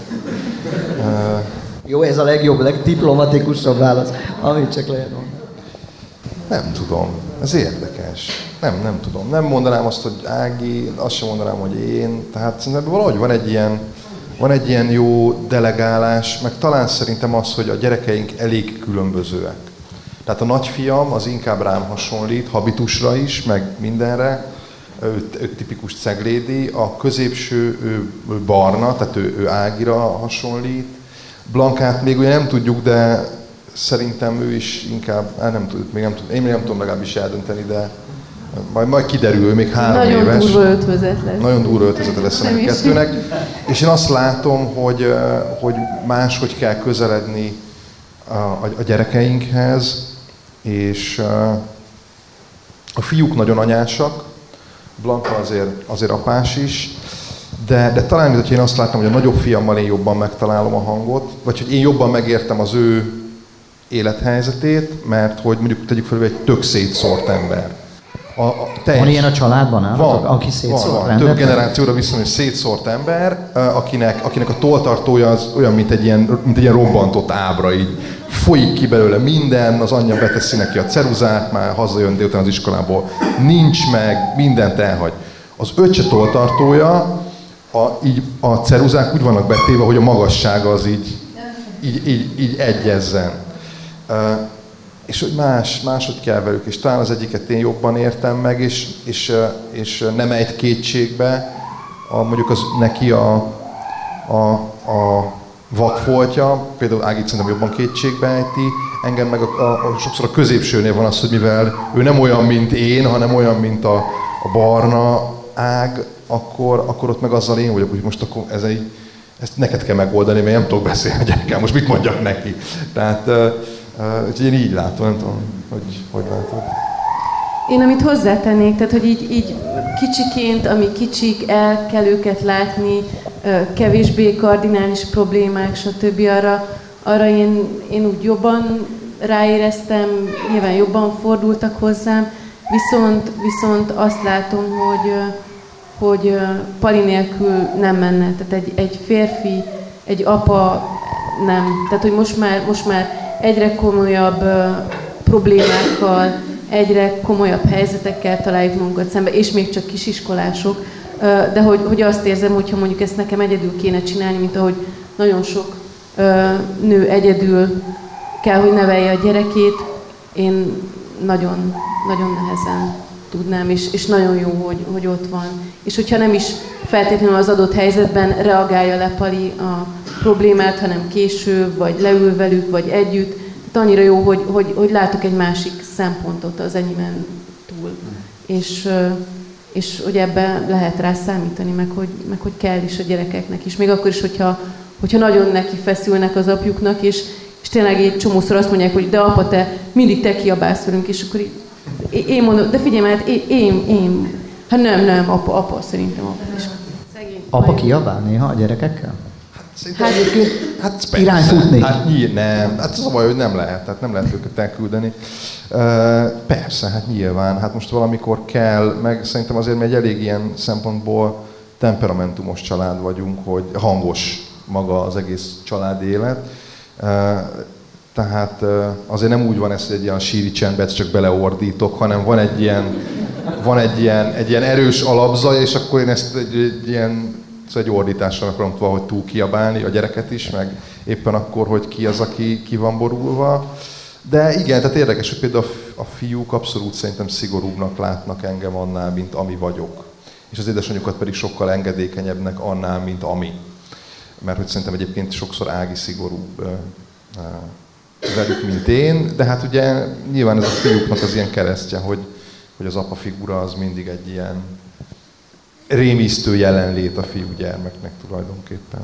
Speaker 1: Jó, ez a legjobb, legdiplomatikusabb válasz, amit csak lehet mondani.
Speaker 2: Nem tudom, ez érdekes. Nem tudom. Nem mondanám azt, hogy Ági, azt sem mondanám, hogy én. Tehát szerintem valahogy van egy ilyen van egy ilyen jó delegálás, meg talán szerintem az, hogy a gyerekeink elég különbözőek. Tehát a nagyfiam az inkább rám hasonlít, habitusra is, meg mindenre, ő tipikus ceglédi, a középső ő barna, tehát ő Ágira hasonlít. Blankát még ugye nem tudjuk, de szerintem ő is inkább, nem tudjuk, én még nem tudom legalábbis eldönteni, de majd kiderül, ő még 3
Speaker 3: nagyon
Speaker 2: éves.
Speaker 3: Durva öltözet lesz.
Speaker 2: Nagyon durva öltözete lesz ennek a kettőnek. És én azt látom, hogy máshogy kell közeledni a gyerekeinkhez, és a fiúk nagyon anyásak, Blanka azért apás is, de talán, mint hogy én azt láttam, hogy a nagyobb fiammal én jobban megtalálom a hangot, vagy hogy én jobban megértem az ő élethelyzetét, mert hogy mondjuk tegyük fel, egy tök szétszórt ember.
Speaker 1: Van ilyen a családban állatok, aki szétszórt?
Speaker 2: Van. Több generációra viszonylag szétszórt ember, akinek a tolltartója az olyan, mint egy ilyen robbantott ábra, így folyik ki belőle minden, az anyja beteszi neki a ceruzát, már hazajön délután az iskolából, nincs meg, mindent elhagy. Az öccse tolltartója, a ceruzák úgy vannak betéve, hogy a magassága az így egyezzen. És hogy máshogy kell velük, és talán az egyiket én jobban értem meg, és nem ejt kétségbe, mondjuk az neki a vakfoltja, például Ágit szerintem jobban kétségbe ejti, engem meg sokszor a középsőnél van az, hogy mivel ő nem olyan, mint én, hanem olyan, mint a barna Ág, akkor ott meg azzal én vagyok, hogy most akkor ezt neked kell megoldani, mert nem tudok beszélni a gyerekkel, most mit mondjak neki. Tehát úgyhogy én így látom, nem tudom, hogy látod.
Speaker 3: Én amit hozzátennék, tehát hogy így kicsiként, ami kicsik, el kell őket látni, kevésbé kardinális problémák, stb. Arra én úgy jobban ráéreztem, nyilván jobban fordultak hozzám, viszont azt látom, hogy Pali nélkül nem menne. Tehát egy férfi, egy apa nem. Tehát, hogy most már egyre komolyabb problémákkal, egyre komolyabb helyzetekkel találjuk magunkat szembe, és még csak kisiskolások, de hogy azt érzem, hogyha mondjuk ezt nekem egyedül kéne csinálni, mint ahogy nagyon sok nő egyedül kell, hogy nevelje a gyerekét, én nagyon, nagyon nehezen tudnám, és nagyon jó, hogy ott van. És hogyha nem is feltétlenül az adott helyzetben reagálja le Pali a problémát, hanem később, vagy leül velük, vagy együtt. Tehát annyira jó, hogy látok egy másik szempontot az enyémen túl. És hogy ebbe lehet rá számítani, meg hogy kell is a gyerekeknek is. Még akkor is, hogyha nagyon neki feszülnek az apjuknak, és tényleg egy csomószor azt mondják, hogy de apa, mindig te kiabálsz velünk, és akkor én mondom, de figyelj, mert én. Hát nem, apa szerintem apa. És
Speaker 1: apa kiabál néha a gyerekekkel?
Speaker 2: Hát
Speaker 1: irányfutni.
Speaker 2: Hát az a baj, hogy nem lehet, tehát nem lehet őket elküldeni. Persze, hát nyilván, hát most valamikor kell, meg szerintem azért mi egy elég ilyen szempontból temperamentumos család vagyunk, hogy hangos maga az egész családi élet. Tehát azért nem úgy van ez, hogy egy ilyen síri csendbe csak beleordítok, hanem van egy ilyen erős alapzaj, és akkor én ezt egy ordításra akarom valahogy túl kiabálni, a gyereket is, meg éppen akkor, hogy ki az, aki van borulva. De igen, tehát érdekes, hogy például a fiúk abszolút szerintem szigorúbbnak látnak engem annál, mint ami vagyok. És az édesanyjukat pedig sokkal engedékenyebbnek annál, mint ami. Mert hogy szerintem egyébként sokszor Ági szigorúbb velük, mint én, de hát ugye nyilván ez a fiúknak az ilyen keresztje, hogy az apa figura az mindig egy ilyen rémisztő jelenlét a fiúgyermeknek tulajdonképpen.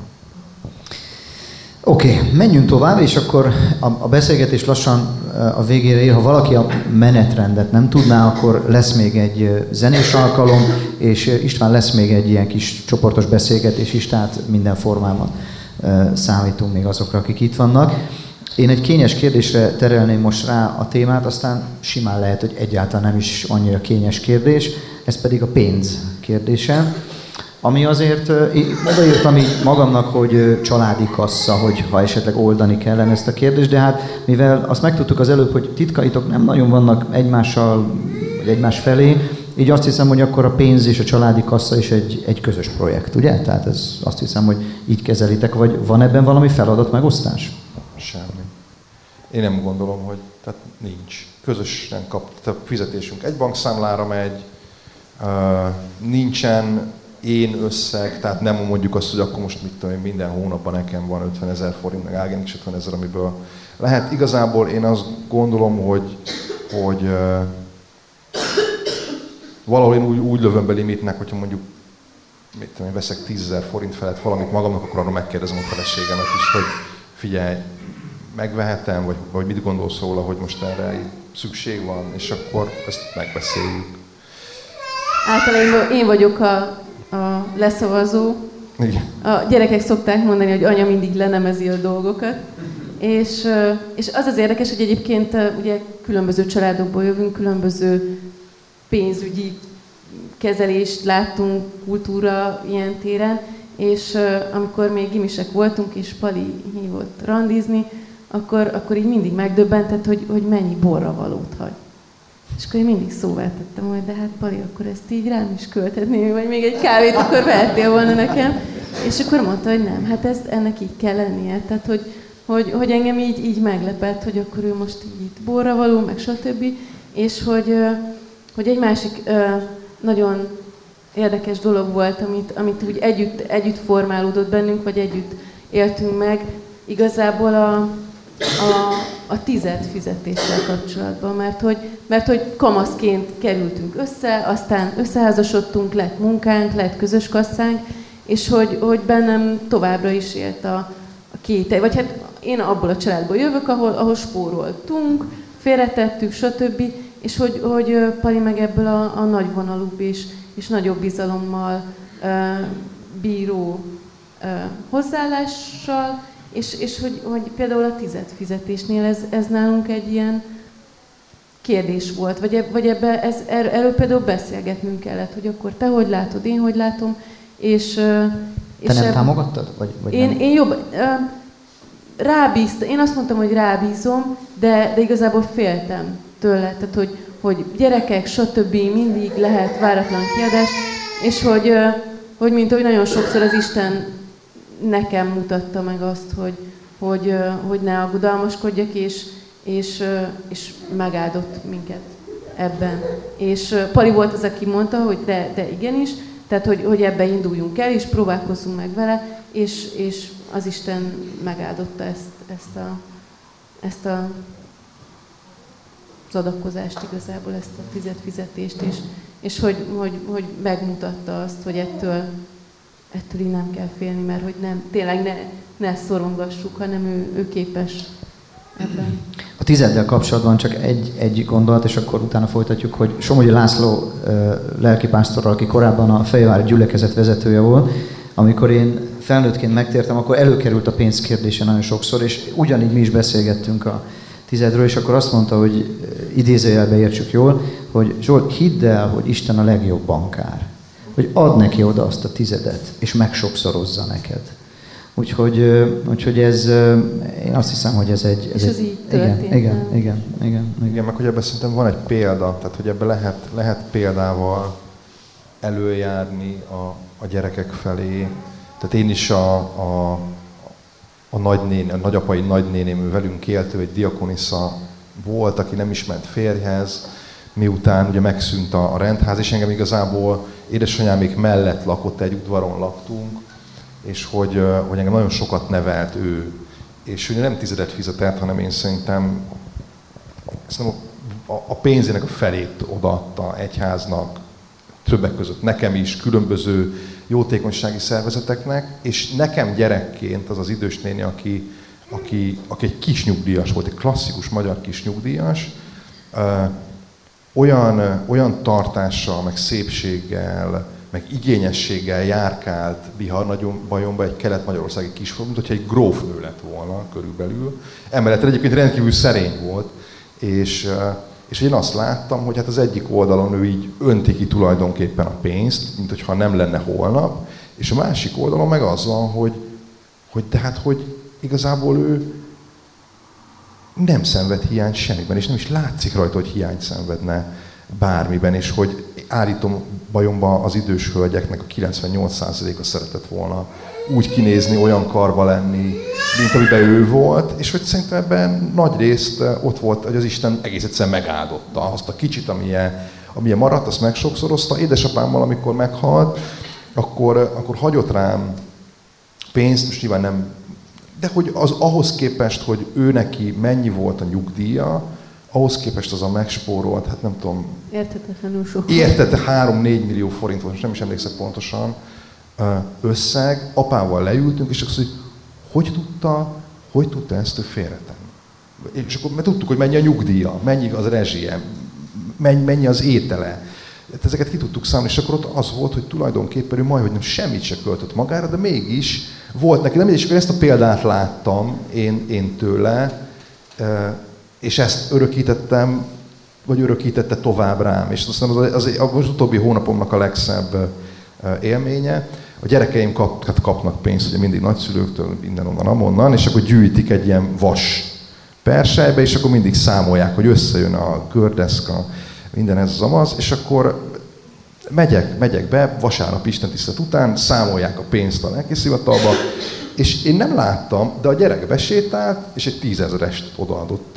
Speaker 1: Oké, menjünk tovább, és akkor a beszélgetés lassan a végére ér. Ha valaki a menetrendet nem tudná, akkor lesz még egy zenés alkalom, és István lesz még egy ilyen kis csoportos beszélgetés is, tehát minden formában számítunk még azokra, akik itt vannak. Én egy kényes kérdésre terelném most rá a témát, aztán simán lehet, hogy egyáltalán nem is annyira kényes kérdés, ez pedig a pénz kérdése. Ami azért, odaírtam így magamnak, hogy családi kassa, hogy ha esetleg oldani kellene ezt a kérdést, de hát mivel azt megtudtuk az előbb, hogy titkaitok nem nagyon vannak egymással, vagy egymás felé, így azt hiszem, hogy akkor a pénz és a családi kassa is egy közös projekt, ugye? Tehát ez azt hiszem, hogy így kezelitek, vagy van ebben valami feladat megosztás?
Speaker 2: Semmi. Én nem gondolom, hogy tehát nincs. Közösen tehát a fizetésünk egy bankszámlára megy, nincsen én összeg, tehát nem mondjuk azt, hogy akkor most mit tudom én, minden hónapban nekem van 50 000 forint, meg Ágének is 50 000, amiből lehet. Igazából én azt gondolom, hogy valahol én úgy lövöm be limitnek, hogyha mondjuk mit tudom én, veszek 10 000 forint felett valamit magamnak, akkor arra megkérdezem a feleségemet is, hogy figyelj, megvehetem, vagy mit gondolsz róla, hogy most erre szükség van, és akkor ezt megbeszéljük.
Speaker 3: Általában én vagyok a leszavazó.
Speaker 2: Igen.
Speaker 3: A gyerekek szokták mondani, hogy anya mindig lenemezi a dolgokat. És az érdekes, hogy egyébként ugye különböző családokból jövünk, különböző pénzügyi kezelést láttunk, kultúra ilyen téren, és amikor még gimisek voltunk, és Pali hívott randizni, akkor így mindig megdöbbentett, hogy mennyi borravalót hagy. És akkor én mindig szóvá tettem, hogy de hát Pali, akkor ezt így rám is költhetné, vagy még egy kávét akkor vehettél volna nekem. És akkor mondta, hogy nem, hát ennek így kell lennie. Tehát, hogy engem így meglepett, hogy akkor ő most így itt borravaló, meg stb. És hogy egy másik nagyon érdekes dolog volt, amit úgy együtt formálódott bennünk, vagy együtt éltünk meg, igazából a tized fizetéssel kapcsolatban, mert hogy kamaszként kerültünk össze, aztán összeházasodtunk, lett munkánk, lett közös kasszánk, és hogy bennem továbbra is élt a kételj. Vagy hát én abból a családból jövök, ahol spóroltunk, félretettük, stb. És hogy Pali meg ebből a nagyvonalúbb és nagyobb bizalommal bíró hozzáállással, és hogy például a tized fizetésnél ez nálunk egy ilyen kérdés volt, vagy erről például beszélgetnünk kellett, hogy akkor te hogy látod, én hogy látom,
Speaker 1: Te nem támogattad? Vagy
Speaker 3: én jobb... Én azt mondtam, hogy rábízom, de igazából féltem tőle, tehát hogy gyerekek, stb. Mindig lehet váratlan kiadás, és hogy mint hogy nagyon sokszor az Isten nekem mutatta meg azt, hogy ne aggodalmaskodjak, és megáldott minket ebben. És Pali volt az, aki mondta, hogy de igenis, tehát hogy ebbe induljunk el, és próbálkozzunk meg vele, és az Isten megáldotta ezt az adakozást igazából, ezt a tized fizetést, és hogy megmutatta azt, hogy ettől így nem kell félni, mert hogy nem, tényleg ne szorongassuk, hanem ő képes ebben.
Speaker 1: A tizeddel kapcsolatban csak egy gondolat, és akkor utána folytatjuk, hogy Somogyi László lelkipásztorral, aki korábban a Fejvári gyülekezet vezetője volt, amikor én felnőttként megtértem, akkor előkerült a pénz kérdése nagyon sokszor, és ugyanígy mi is beszélgettünk a tizedről, és akkor azt mondta, hogy idézőjelbe értsük jól, hogy Zsolt, hidd el, hogy Isten a legjobb bankár. Hogy add neki oda azt a tizedet, és megsokszorozza neked. Úgyhogy ez, én azt hiszem, hogy ez egy...
Speaker 3: És ez így történt.
Speaker 2: Igen, meg hogy ebben szerintem van egy példa, tehát hogy ebben lehet példával előjárni a gyerekek felé. Tehát én is a nagyapai nagynéném velünk élt, ő egy diakonisza volt, aki nem ismert férjhez, miután ugye megszűnt a rendház, és engem igazából édesanyámék mellett lakott, egy udvaron laktunk, és hogy engem nagyon sokat nevelt ő. És ő nem tizedet fizetett, hanem én szerintem a pénzének a felét odaadta egyháznak, többek között nekem is, különböző jótékonysági szervezeteknek, és nekem gyerekként az idős néni, aki egy kis nyugdíjas volt, egy klasszikus magyar kis nyugdíjas, olyan tartással, meg szépséggel, meg igényességgel járkált Bihar-Nagyomba egy kelet-magyarországi kisfalu, mint hogyha egy grófnő lett volna körülbelül. Emellett egyébként rendkívül szerény volt, és én azt láttam, hogy hát az egyik oldalon ő így önti ki tulajdonképpen a pénzt, mint hogyha nem lenne holnap, és a másik oldalon meg az van, hogy igazából ő nem szenved hiányt semmiben, és nem is látszik rajta, hogy hiányt szenvedne. bármiben, és hogy állítom bajomban az idős hölgyeknek a 98%-a szeretett volna úgy kinézni, olyan karba lenni, mint amiben ő volt, és hogy szerintem ebben nagy részt ott volt, hogy az Isten egész egyszerűen megáldotta azt a kicsit, amilyen maradt, azt megsokszorozta. Édesapámmal, amikor meghalt, akkor hagyott rám pénzt, most nyilván nem, de hogy ahhoz képest, hogy ő neki mennyi volt a nyugdíja, ahhoz képest az a megspórolt, hát nem tudom...
Speaker 3: Érthetetlenül sok.
Speaker 2: 3-4 millió forint volt, most nem is emlékszek pontosan, összeg. Apával leültünk, és azt mondjuk, hogy tudta ezt ő félretenni? És akkor mert tudtuk, hogy mennyi a nyugdíja, mennyi az rezsie, mennyi az étele. Ezeket ki tudtuk számolni, és akkor ott az volt, hogy tulajdonképpen ő majdnem nem semmit se költött magára, de mégis volt neki, nem, és akkor ezt a példát láttam én tőle, és ezt örökítettem, vagy örökítette tovább rám. És aztán az utóbbi hónapomnak a legszebb élménye. A gyerekeim kapnak pénzt, ugye mindig nagyszülőktől, minden onnan, amonnan, és akkor gyűjtik egy ilyen vas perselybe, és akkor mindig számolják, hogy összejön a gördeszka, minden ez az amaz, és akkor megyek be vasárnap istentisztelet után, számolják a pénzt a lelkészivatalba, és én nem láttam, de a gyerek besétált, és egy 10 000-est odaadott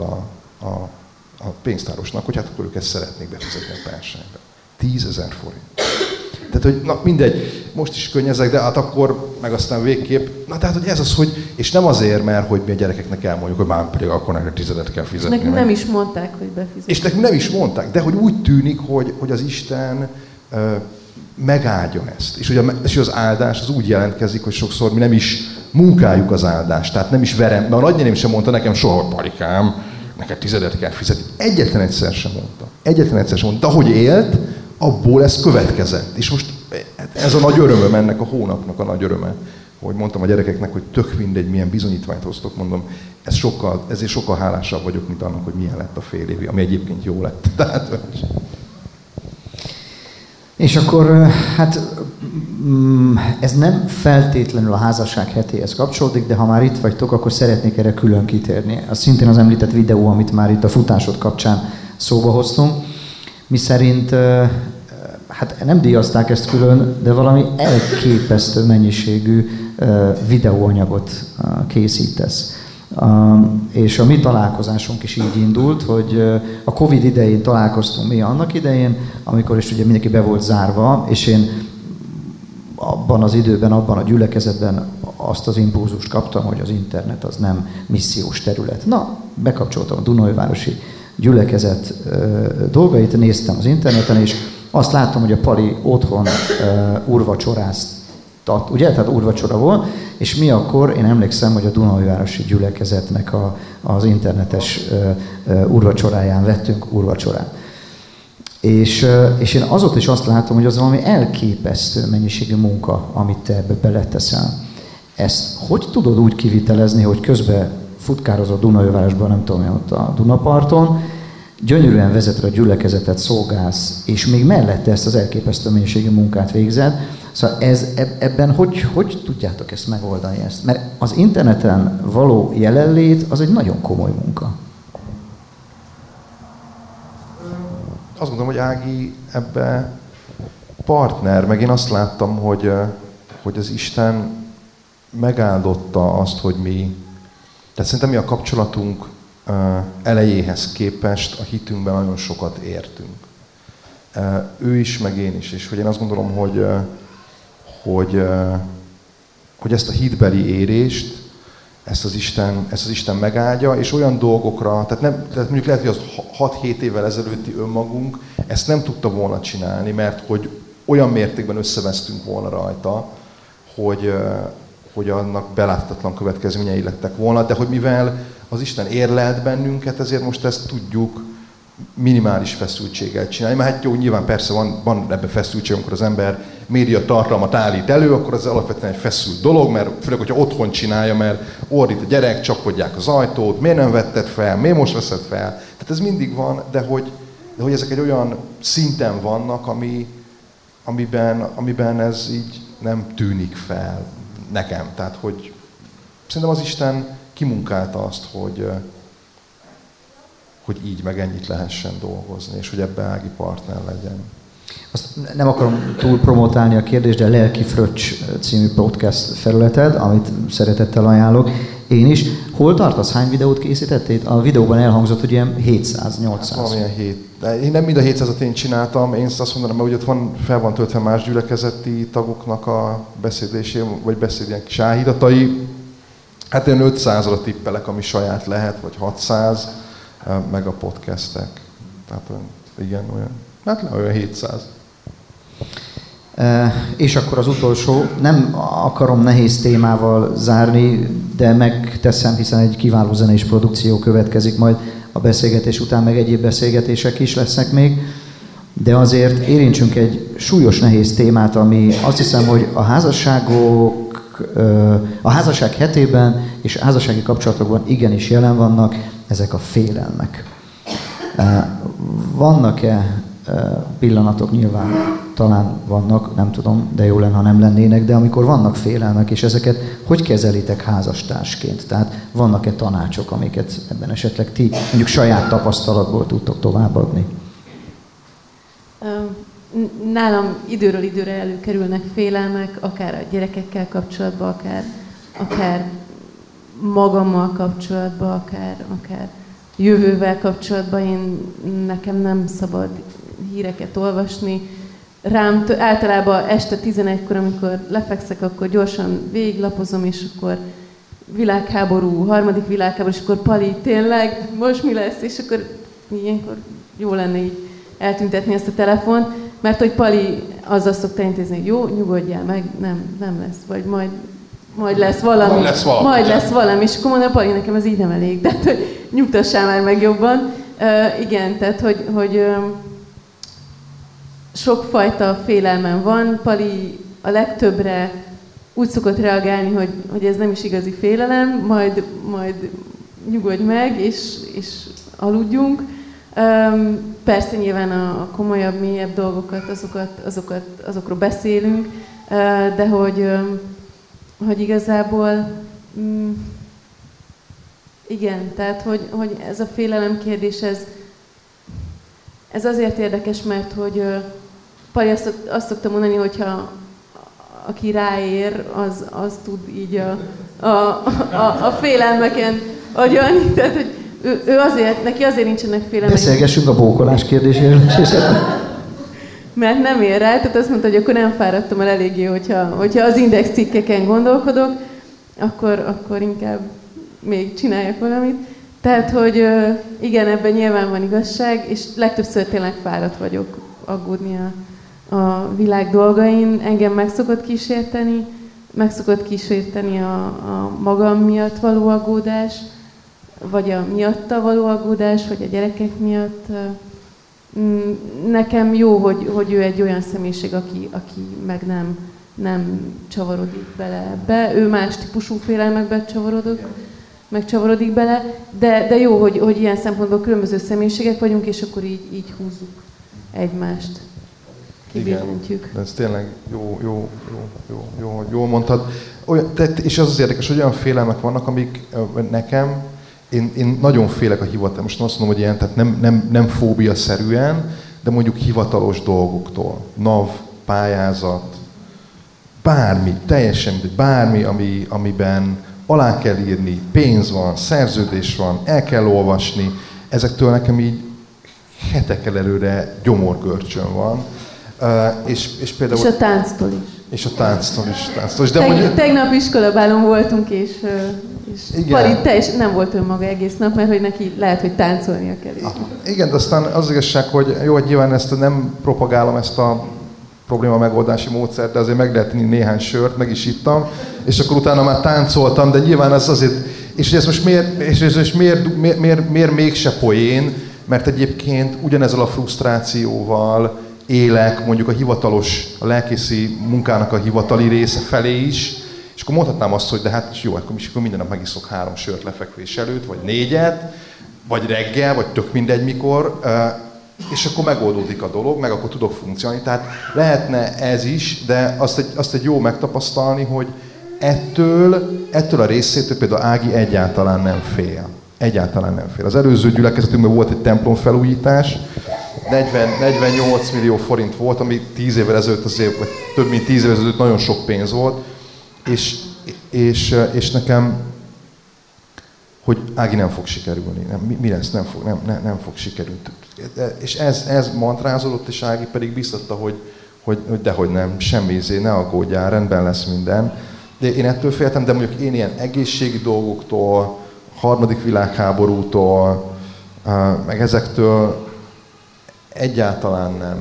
Speaker 2: a pénztárosnak, hogy hát akkor ők ezt szeretnék befizetni a perselybe. 10 000 forint. Tehát, hogy na mindegy, most is könnyezek, de hát akkor, meg aztán végképp, na tehát, hogy ez az, hogy, és nem azért, mert hogy mi a gyerekeknek elmondjuk, hogy már pedig akkor neked 10 000 kell fizetni.
Speaker 3: Nekünk nem is mondták, hogy befizetni.
Speaker 2: És nekünk nem is mondták, de hogy úgy tűnik, hogy az Isten megáldja ezt. És az áldás az úgy jelentkezik, hogy sokszor mi nem is munkáljuk az áldást, tehát nem is verem, mert a nagynéném sem mondta nekem soha, hogy Palikám, neked 10 000 kell fizetni. Egyetlen egyszer sem mondta. De ahogy élt, abból ez következett. És most ez a nagy örömöm, ennek a hónapnak a nagy öröme, hogy mondtam a gyerekeknek, hogy tök mindegy, milyen bizonyítványt hoztok, mondom, ezért sokkal hálásabb vagyok, mint annak, hogy milyen lett a fél évi, ami egyébként jó lett. Tehát,
Speaker 1: és akkor hát ez nem feltétlenül a házasság hetéhez kapcsolódik, de ha már itt vagytok, akkor szeretnék erre külön kitérni. Az szintén az említett videó, amit már itt a futásod kapcsán szóba hoztunk, miszerint hát nem díjazták ezt külön, de valami elképesztő mennyiségű videóanyagot készítesz. És a mi találkozásunk is így indult, hogy a Covid idején találkoztunk mi annak idején, amikor is ugye mindenki be volt zárva, és én abban az időben, abban a gyülekezetben azt az impulzust kaptam, hogy az internet az nem missziós terület. Na, bekapcsoltam a Dunaújvárosi gyülekezet dolgait, néztem az interneten, és azt láttam, hogy a Pali otthon úrvacsoráztat, ugye? Tehát úrvacsora volt, és mi akkor, én emlékszem, hogy a Dunaújvárosi gyülekezetnek az internetes úrvacsoráján vettünk úrvacsorát. És én azóta is azt látom, hogy az valami elképesztő mennyiségű munka, amit te ebbe beleteszel. Ezt hogy tudod úgy kivitelezni, hogy közben futkározol Dunaújvárosban, nem tudom, ott a Dunaparton, gyönyörűen vezeted a gyülekezetet, szolgálsz, és még mellette ezt az elképesztő mennyiségű munkát végzed. Szóval ebben hogy tudjátok ezt megoldani ezt? Mert az interneten való jelenlét az egy nagyon komoly munka.
Speaker 2: Azt gondolom, hogy Ági ebbe partner, meg én azt láttam, hogy az Isten megáldotta azt, hogy mi, tehát szerintem mi a kapcsolatunk elejéhez képest a hitünkben nagyon sokat értünk. Ő is, meg én is. És hogy én azt gondolom, hogy ezt a hitbeli érést, ezt az Isten megáldja, és olyan dolgokra, tehát mondjuk lehet, hogy az 6-7 évvel ezelőtti önmagunk ezt nem tudta volna csinálni, mert hogy olyan mértékben összevesztünk volna rajta, hogy annak beláthatatlan következményei lettek volna, de hogy mivel az Isten érlelt bennünket, ezért most ezt tudjuk minimális feszültséggel csinálni. Mert hát jó, nyilván persze van ebben feszültség, amikor az ember média tartalmat állít elő, akkor ez alapvetően egy feszült dolog, mert főleg, hogyha otthon csinálja, mert ordít a gyerek, csapkodják az ajtót, miért nem vetted fel, miért most veszed fel. Tehát ez mindig van, de hogy ezek egy olyan szinten vannak, amiben ez így nem tűnik fel nekem. Tehát, hogy szerintem az Isten kimunkálta azt, hogy így meg ennyit lehessen dolgozni, és hogy ebbe Ági partner legyen.
Speaker 1: Azt nem akarom túl promotálni a kérdést, de a Lelki Fröccs című podcast felületed, amit szeretettel ajánlok. Én is. Hol tartasz? Hány videót készítettél? A videóban elhangzott, hogy ilyen 700-800.
Speaker 2: Valamilyen 7. De én nem mind a 700-at én csináltam, én azt mondanám, mert ugye ott fel van töltve más gyülekezeti tagoknak a beszédésé, vagy beszédjen sáhidatai. Hát én 500-ra tippelek, ami saját lehet, vagy 600, meg a podcastek. Tehát igen, olyan. Hát olyan 700.
Speaker 1: És akkor az utolsó, nem akarom nehéz témával zárni, de megteszem, hiszen egy kiváló zenés produkció következik majd a beszélgetés után, meg egyéb beszélgetések is lesznek még, de azért érintsünk egy súlyos, nehéz témát, ami azt hiszem, hogy a házasság hetében és a házassági kapcsolatokban igenis jelen vannak, ezek a félelmek. Vannak-e pillanatok, nyilván talán vannak, nem tudom, de jó lenne, ha nem lennének, de amikor vannak félelmek, és ezeket hogy kezelitek házastársként? Tehát vannak-e tanácsok, amiket ebben esetleg ti mondjuk saját tapasztalatból tudtok továbbadni?
Speaker 3: Nálam időről időre előkerülnek félelmek, akár a gyerekekkel kapcsolatban, akár magammal kapcsolatban, akár jövővel kapcsolatban. Nekem nem szabad híreket olvasni. Rám általában este 11-kor, amikor lefekszek, akkor gyorsan végiglapozom, és akkor világháború, harmadik világháború, és akkor Pali, tényleg, most mi lesz? És akkor ilyenkor jó lenne így eltüntetni ezt a telefont, mert hogy Pali azzal szokta intézni, hogy jó, nyugodjál meg, nem lesz, vagy majd lesz valami. Majd lesz valami, és akkor mondom, Pali, nekem ez így nem elég, tehát hogy nyugtassál már meg jobban. Igen, tehát hogy sokfajta félelmem van. Pali a legtöbbre úgy szokott reagálni, hogy ez nem is igazi félelem, majd nyugodj meg, és aludjunk. Persze nyilván a komolyabb, mélyebb dolgokat, azokról beszélünk, de hogy igazából igen, tehát hogy ez a félelem kérdés, ez azért érdekes, mert hogy Pali azt szokta mondani, hogyha aki ráér, az tud így a félelmeken agyalni, tehát hogy ő azért, neki azért nincsenek félelmek.
Speaker 1: Beszélgessünk a bókolás kérdéséről.
Speaker 3: Mert nem ér rá, tehát azt mondta, hogy akkor nem fáradtam el eléggé, hogyha az index cikkeken gondolkodok, akkor inkább még csináljak valamit. Tehát, hogy igen, ebben nyilván van igazság, és legtöbbször tényleg fáradt vagyok aggódni a világ dolgain. Engem meg szokott kísérteni a magam miatt való aggódás, vagy a miatta való aggódás, vagy a gyerekek miatt. Nekem jó, hogy ő egy olyan személyiség, aki meg nem csavarodik bele ebbe. Ő más típusú félelmekbe csavarodik bele, de jó, hogy ilyen szempontból különböző személyiségek vagyunk, és akkor így húzzuk egymást. Kibillentjük.
Speaker 2: Ez tényleg jó mondtad. És az érdekes, hogy olyan félelmek vannak, amik nekem, én nagyon félek a hivatal. Most azt mondom, hogy ilyen, tehát nem fóbia-szerűen, de mondjuk hivatalos dolgoktól. NAV, pályázat, bármi, teljesen bármi, amiben alá kell írni, pénz van, szerződés van, el kell olvasni. Ezektől nekem így hetekkel előre gyomorgörcsön van. És például...
Speaker 3: És a tánctól is.
Speaker 2: És a tánctól is. De mondjuk...
Speaker 3: Tegnap iskolabálon voltunk, és Pali nem volt önmaga egész nap, mert hogy neki lehet, hogy táncolnia kell.
Speaker 2: Igen, de aztán az igazság, hogy jó, hogy nyilván nem propagálom ezt a probléma megoldási módszert, de azért meg lehet inni néhány sört, meg is ittam, és akkor utána már táncoltam, de nyilván ez azért... És ez most miért mégse poén, mert egyébként ugyanezzel a frusztrációval élek mondjuk a lelkészi munkának a hivatali része felé is, és akkor mondhatnám azt, hogy de hát jó, akkor minden nap megiszok 3 sört lefekvés előtt, vagy 4-et, vagy reggel, vagy tök mindegy mikor, és akkor megoldódik a dolog, meg akkor tudok funkcionálni. Tehát lehetne ez is, de azt egy jó megtapasztalni, hogy ettől a részétől például Ági egyáltalán nem fél. Egyáltalán nem fél. Az előző gyülekezetünkben volt egy templomfelújítás, 48 millió forint volt, ami 10 évvel ezelőtt azért, vagy több mint 10 évvel ezelőtt nagyon sok pénz volt, és nekem, hogy Ági nem fog sikerülni, mi lesz, nem fog sikerülni. És ez mantrázódott, és Ági pedig biztatta, hogy dehogy nem, semmi ne aggódjál, rendben lesz minden. De én ettől féltem, de mondjuk én ilyen egészségi dolgoktól, harmadik világháborútól, meg ezektől egyáltalán nem.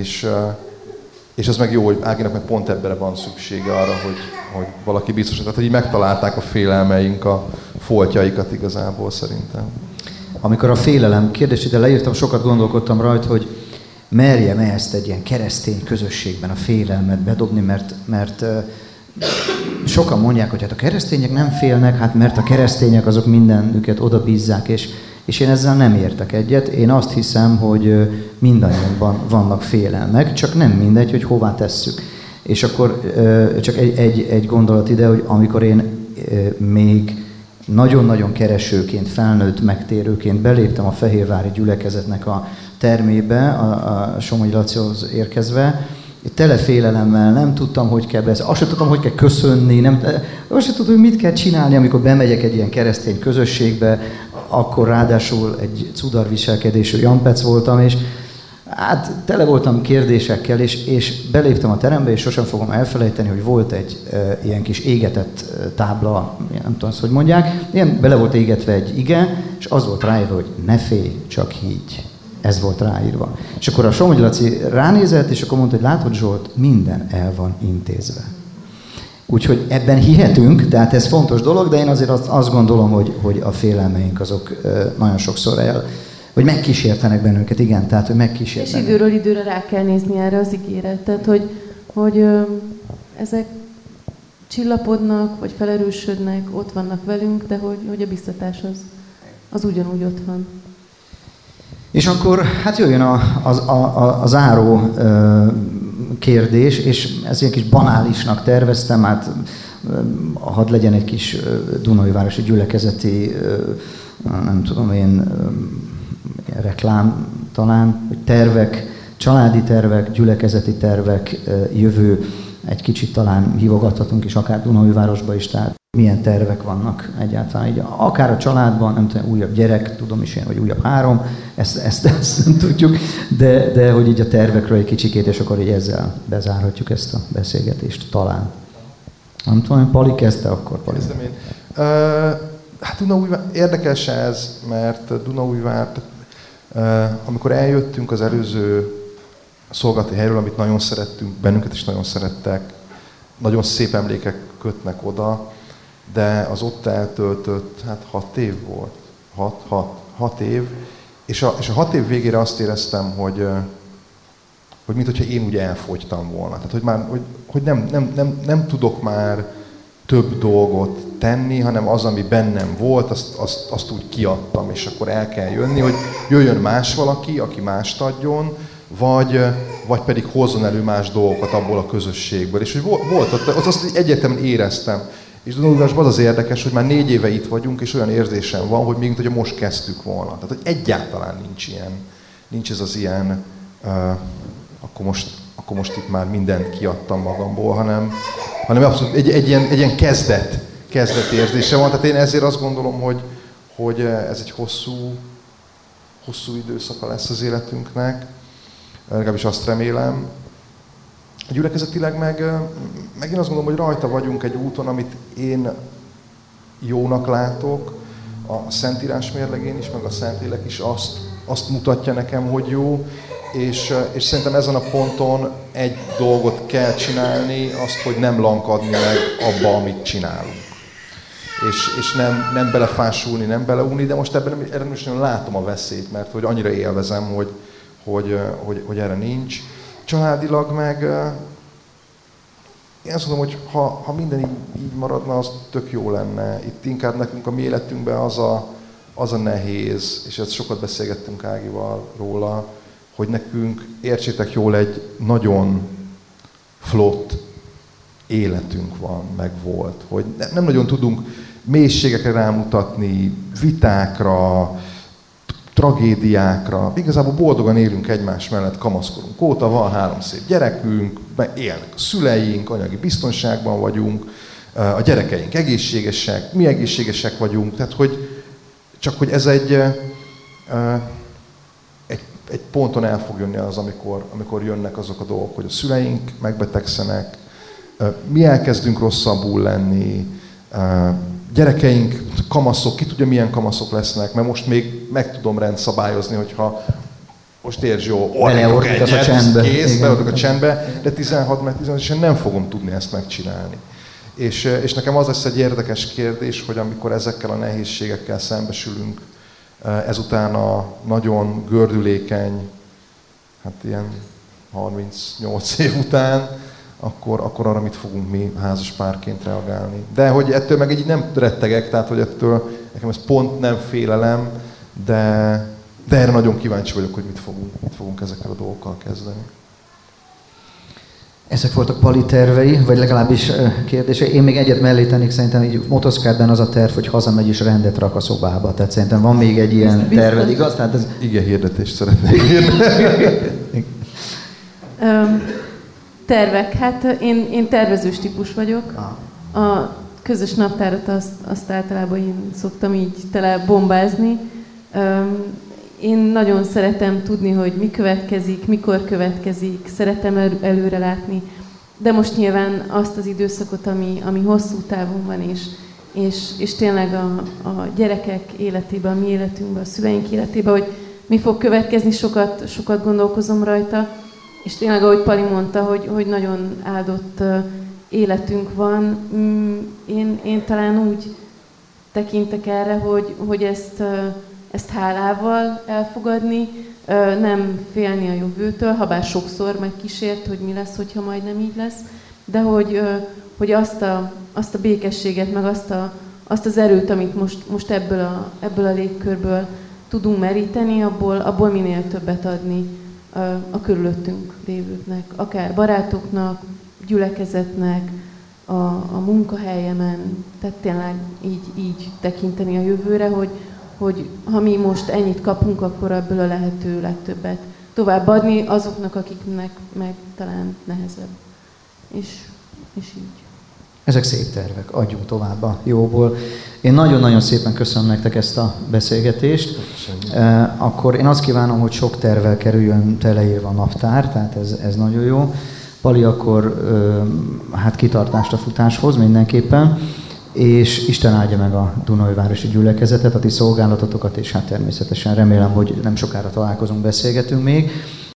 Speaker 2: És az meg jó, hogy Áginak meg pont ebben van szüksége arra, hogy valaki biztos, tehát hogy így megtalálták a félelmeink, a foltjaikat igazából szerintem.
Speaker 1: Amikor a félelem kérdés, ide leírtam, sokat gondolkodtam rajta, hogy merjem-e ezt egy ilyen keresztény közösségben a félelmet bedobni, mert sokan mondják, hogy hát a keresztények nem félnek, hát mert a keresztények azok mindenüket oda bízzák, és én ezzel nem értek egyet. Én azt hiszem, hogy mindannyiunkban vannak félelmek, csak nem mindegy, hogy hová tesszük. És akkor csak egy gondolat ide, hogy amikor én még nagyon-nagyon keresőként, felnőtt megtérőként beléptem a fehérvári gyülekezetnek a termébe, a Somogyi Lacihoz érkezve, tele félelemmel, nem tudtam, hogy kell beszélni, azt sem tudtam, hogy kell köszönni, azt sem tudtam, hogy mit kell csinálni, amikor bemegyek egy ilyen keresztény közösségbe, akkor ráadásul egy cudarviselkedésű Jampec voltam, és hát tele voltam kérdésekkel, és beléptem a terembe, és sosem fogom elfelejteni, hogy volt egy ilyen kis égetett tábla, nem tudom, hogy mondják, ilyen bele volt égetve egy ige, és az volt ráírva, hogy ne félj, csak higgy. Ez volt ráírva. És akkor a Somogyi Laci ránézett, és akkor mondta, hogy látod Zsolt, minden el van intézve. Úgyhogy ebben hihetünk, tehát ez fontos dolog, de én azért azt gondolom, hogy a félelmeink azok nagyon sokszor hogy megkísértenek bennünket, igen, tehát hogy megkísértenek.
Speaker 3: És időről időre rá kell nézni erre az ígéret, tehát hogy ezek csillapodnak, vagy felerősödnek, ott vannak velünk, de hogy a biztatás az ugyanúgy ott van.
Speaker 1: És akkor hát jöjjön a záró kérdés, és ez ilyen kis banálisnak terveztem, hát hadd legyen egy kis Dunaújvárosi gyülekezeti, nem tudom én, reklám talán, hogy tervek, családi tervek, gyülekezeti tervek, jövő, egy kicsit talán hívogathatunk is, akár Dunaújvárosba is, tehát milyen tervek vannak egyáltalán, így, akár a családban, nem tudom, újabb gyerek, tudom is én, vagy újabb 3, ezt nem tudjuk, de hogy így a tervekről egy kicsikét, és akkor így ezzel bezárhatjuk ezt a beszélgetést talán. Nem tudom, Pali kezdte akkor, Pali.
Speaker 2: Kezdem én. Hát Dunaújvár, érdekes ez, mert Dunaújvár, amikor eljöttünk az előző szolgálati helyről, amit nagyon szerettünk, bennünket is nagyon szerettek, nagyon szép emlékek kötnek oda, de az ott eltöltött, 6 év volt, 6 év, és a 6 év végére azt éreztem, hogy mintha én úgy elfogytam volna. Tehát, hogy már hogy nem tudok már több dolgot tenni, hanem az, ami bennem volt, azt úgy kiadtam, és akkor el kell jönni, hogy jöjjön más valaki, aki mást adjon, vagy pedig hozzon elő más dolgokat abból a közösségből. És hogy volt ott, azt egyértelműen éreztem. És Dunaújvárosban az érdekes, hogy már 4 éve itt vagyunk, és olyan érzésem van, hogy mint hogy most kezdtük volna. Tehát, hogy egyáltalán nincs ez az ilyen, akkor most itt már mindent kiadtam magamból, hanem abszolút egy ilyen kezdet érzése van. Tehát én ezért azt gondolom, hogy ez egy hosszú időszaka lesz az életünknek, legalábbis azt remélem. Gyülekezetileg meg én azt gondolom, hogy rajta vagyunk egy úton, amit én jónak látok, a Szentírás mérlegén is, meg a Szentlélek is azt mutatja nekem, hogy jó, és szerintem ezen a ponton egy dolgot kell csinálni, azt, hogy nem lankadni meg abba, amit csinálunk. És nem belefásulni, nem beleunni, de most erre most nagyon látom a veszélyt, mert hogy annyira élvezem, hogy erre nincs. Családilag meg én azt mondom, hogy ha minden így maradna, az tök jó lenne. Itt inkább nekünk a mi életünkben az a nehéz, és ezt sokat beszélgettünk Ágival róla, hogy nekünk, értsétek jól, egy nagyon flott életünk van, meg volt. Hogy nem nagyon tudunk mélységekre rámutatni, vitákra, tragédiákra. Igazából boldogan élünk egymás mellett kamaszkorunk óta, van 3 szép gyerekünk, élnek a szüleink, anyagi biztonságban vagyunk, a gyerekeink egészségesek, mi egészségesek vagyunk, tehát hogy ez egy ponton el fog jönni az, amikor jönnek azok a dolgok, hogy a szüleink megbetegszenek, mi elkezdünk rosszabbul lenni, gyerekeink, kamaszok, ki tudja milyen kamaszok lesznek, mert most még meg tudom rendszabályozni, hogyha most értsd jól, orrikok egyet, kész, beadok a csendbe, de 16-15-esen nem fogom tudni ezt megcsinálni. És nekem az lesz egy érdekes kérdés, hogy amikor ezekkel a nehézségekkel szembesülünk, ezután a nagyon gördülékeny, hát ilyen 38 év után, akkor arra mit fogunk mi házas párként reagálni. De hogy ettől meg így nem rettegek, tehát hogy ettől nekem ez pont nem félelem, de erre nagyon kíváncsi vagyok, hogy mit fogunk ezekkel a dolgokkal kezdeni.
Speaker 1: Ezek voltak Pali tervei, vagy legalábbis kérdései. Én még egyet mellé tennék, szerintem így motoszkádban az a terv, hogy hazamegy és rendet rak a szobába. Tehát szerintem van még egy ilyen terved, igaz? Tehát ez...
Speaker 2: Igen, hirdetést szeretnék írni.
Speaker 3: Tervek. Hát én tervezős típus vagyok. A közös naptárat azt általában én szoktam így tele bombázni. Én nagyon szeretem tudni, hogy mi következik, mikor következik, szeretem előre látni, de most nyilván azt az időszakot, ami hosszú távon van, és tényleg a gyerekek életében, a mi életünkben, a szüleink életében, hogy mi fog következni, sokat gondolkozom rajta, és tényleg, ahogy Pali mondta, hogy nagyon áldott életünk van, én talán úgy tekintek erre, hogy ezt hálával elfogadni, nem félni a jövőtől, habár sokszor megkísért, hogy mi lesz, hogyha majd nem így lesz, de hogy azt a békességet, meg azt az erőt, amit most ebből a légkörből tudunk meríteni, abból minél többet adni a körülöttünk lévőknek, akár barátoknak, gyülekezetnek, a munkahelyemen, tehát tényleg így tekinteni a jövőre, hogy ha mi most ennyit kapunk, akkor ebből a lehető legtöbbet továbbadni azoknak, akiknek meg talán nehezebb. És így.
Speaker 1: Ezek szép tervek, adjunk tovább a jóból. Én nagyon-nagyon szépen köszönöm nektek ezt a beszélgetést. Akkor én azt kívánom, hogy sok tervvel kerüljön teleírva a naptár, tehát ez nagyon jó. Pali, akkor hát kitartást a futáshoz mindenképpen, és Isten áldja meg a Dunaújvárosi Gyülekezetet, a ti szolgálatotokat, és hát természetesen remélem, hogy nem sokára találkozunk, beszélgetünk még.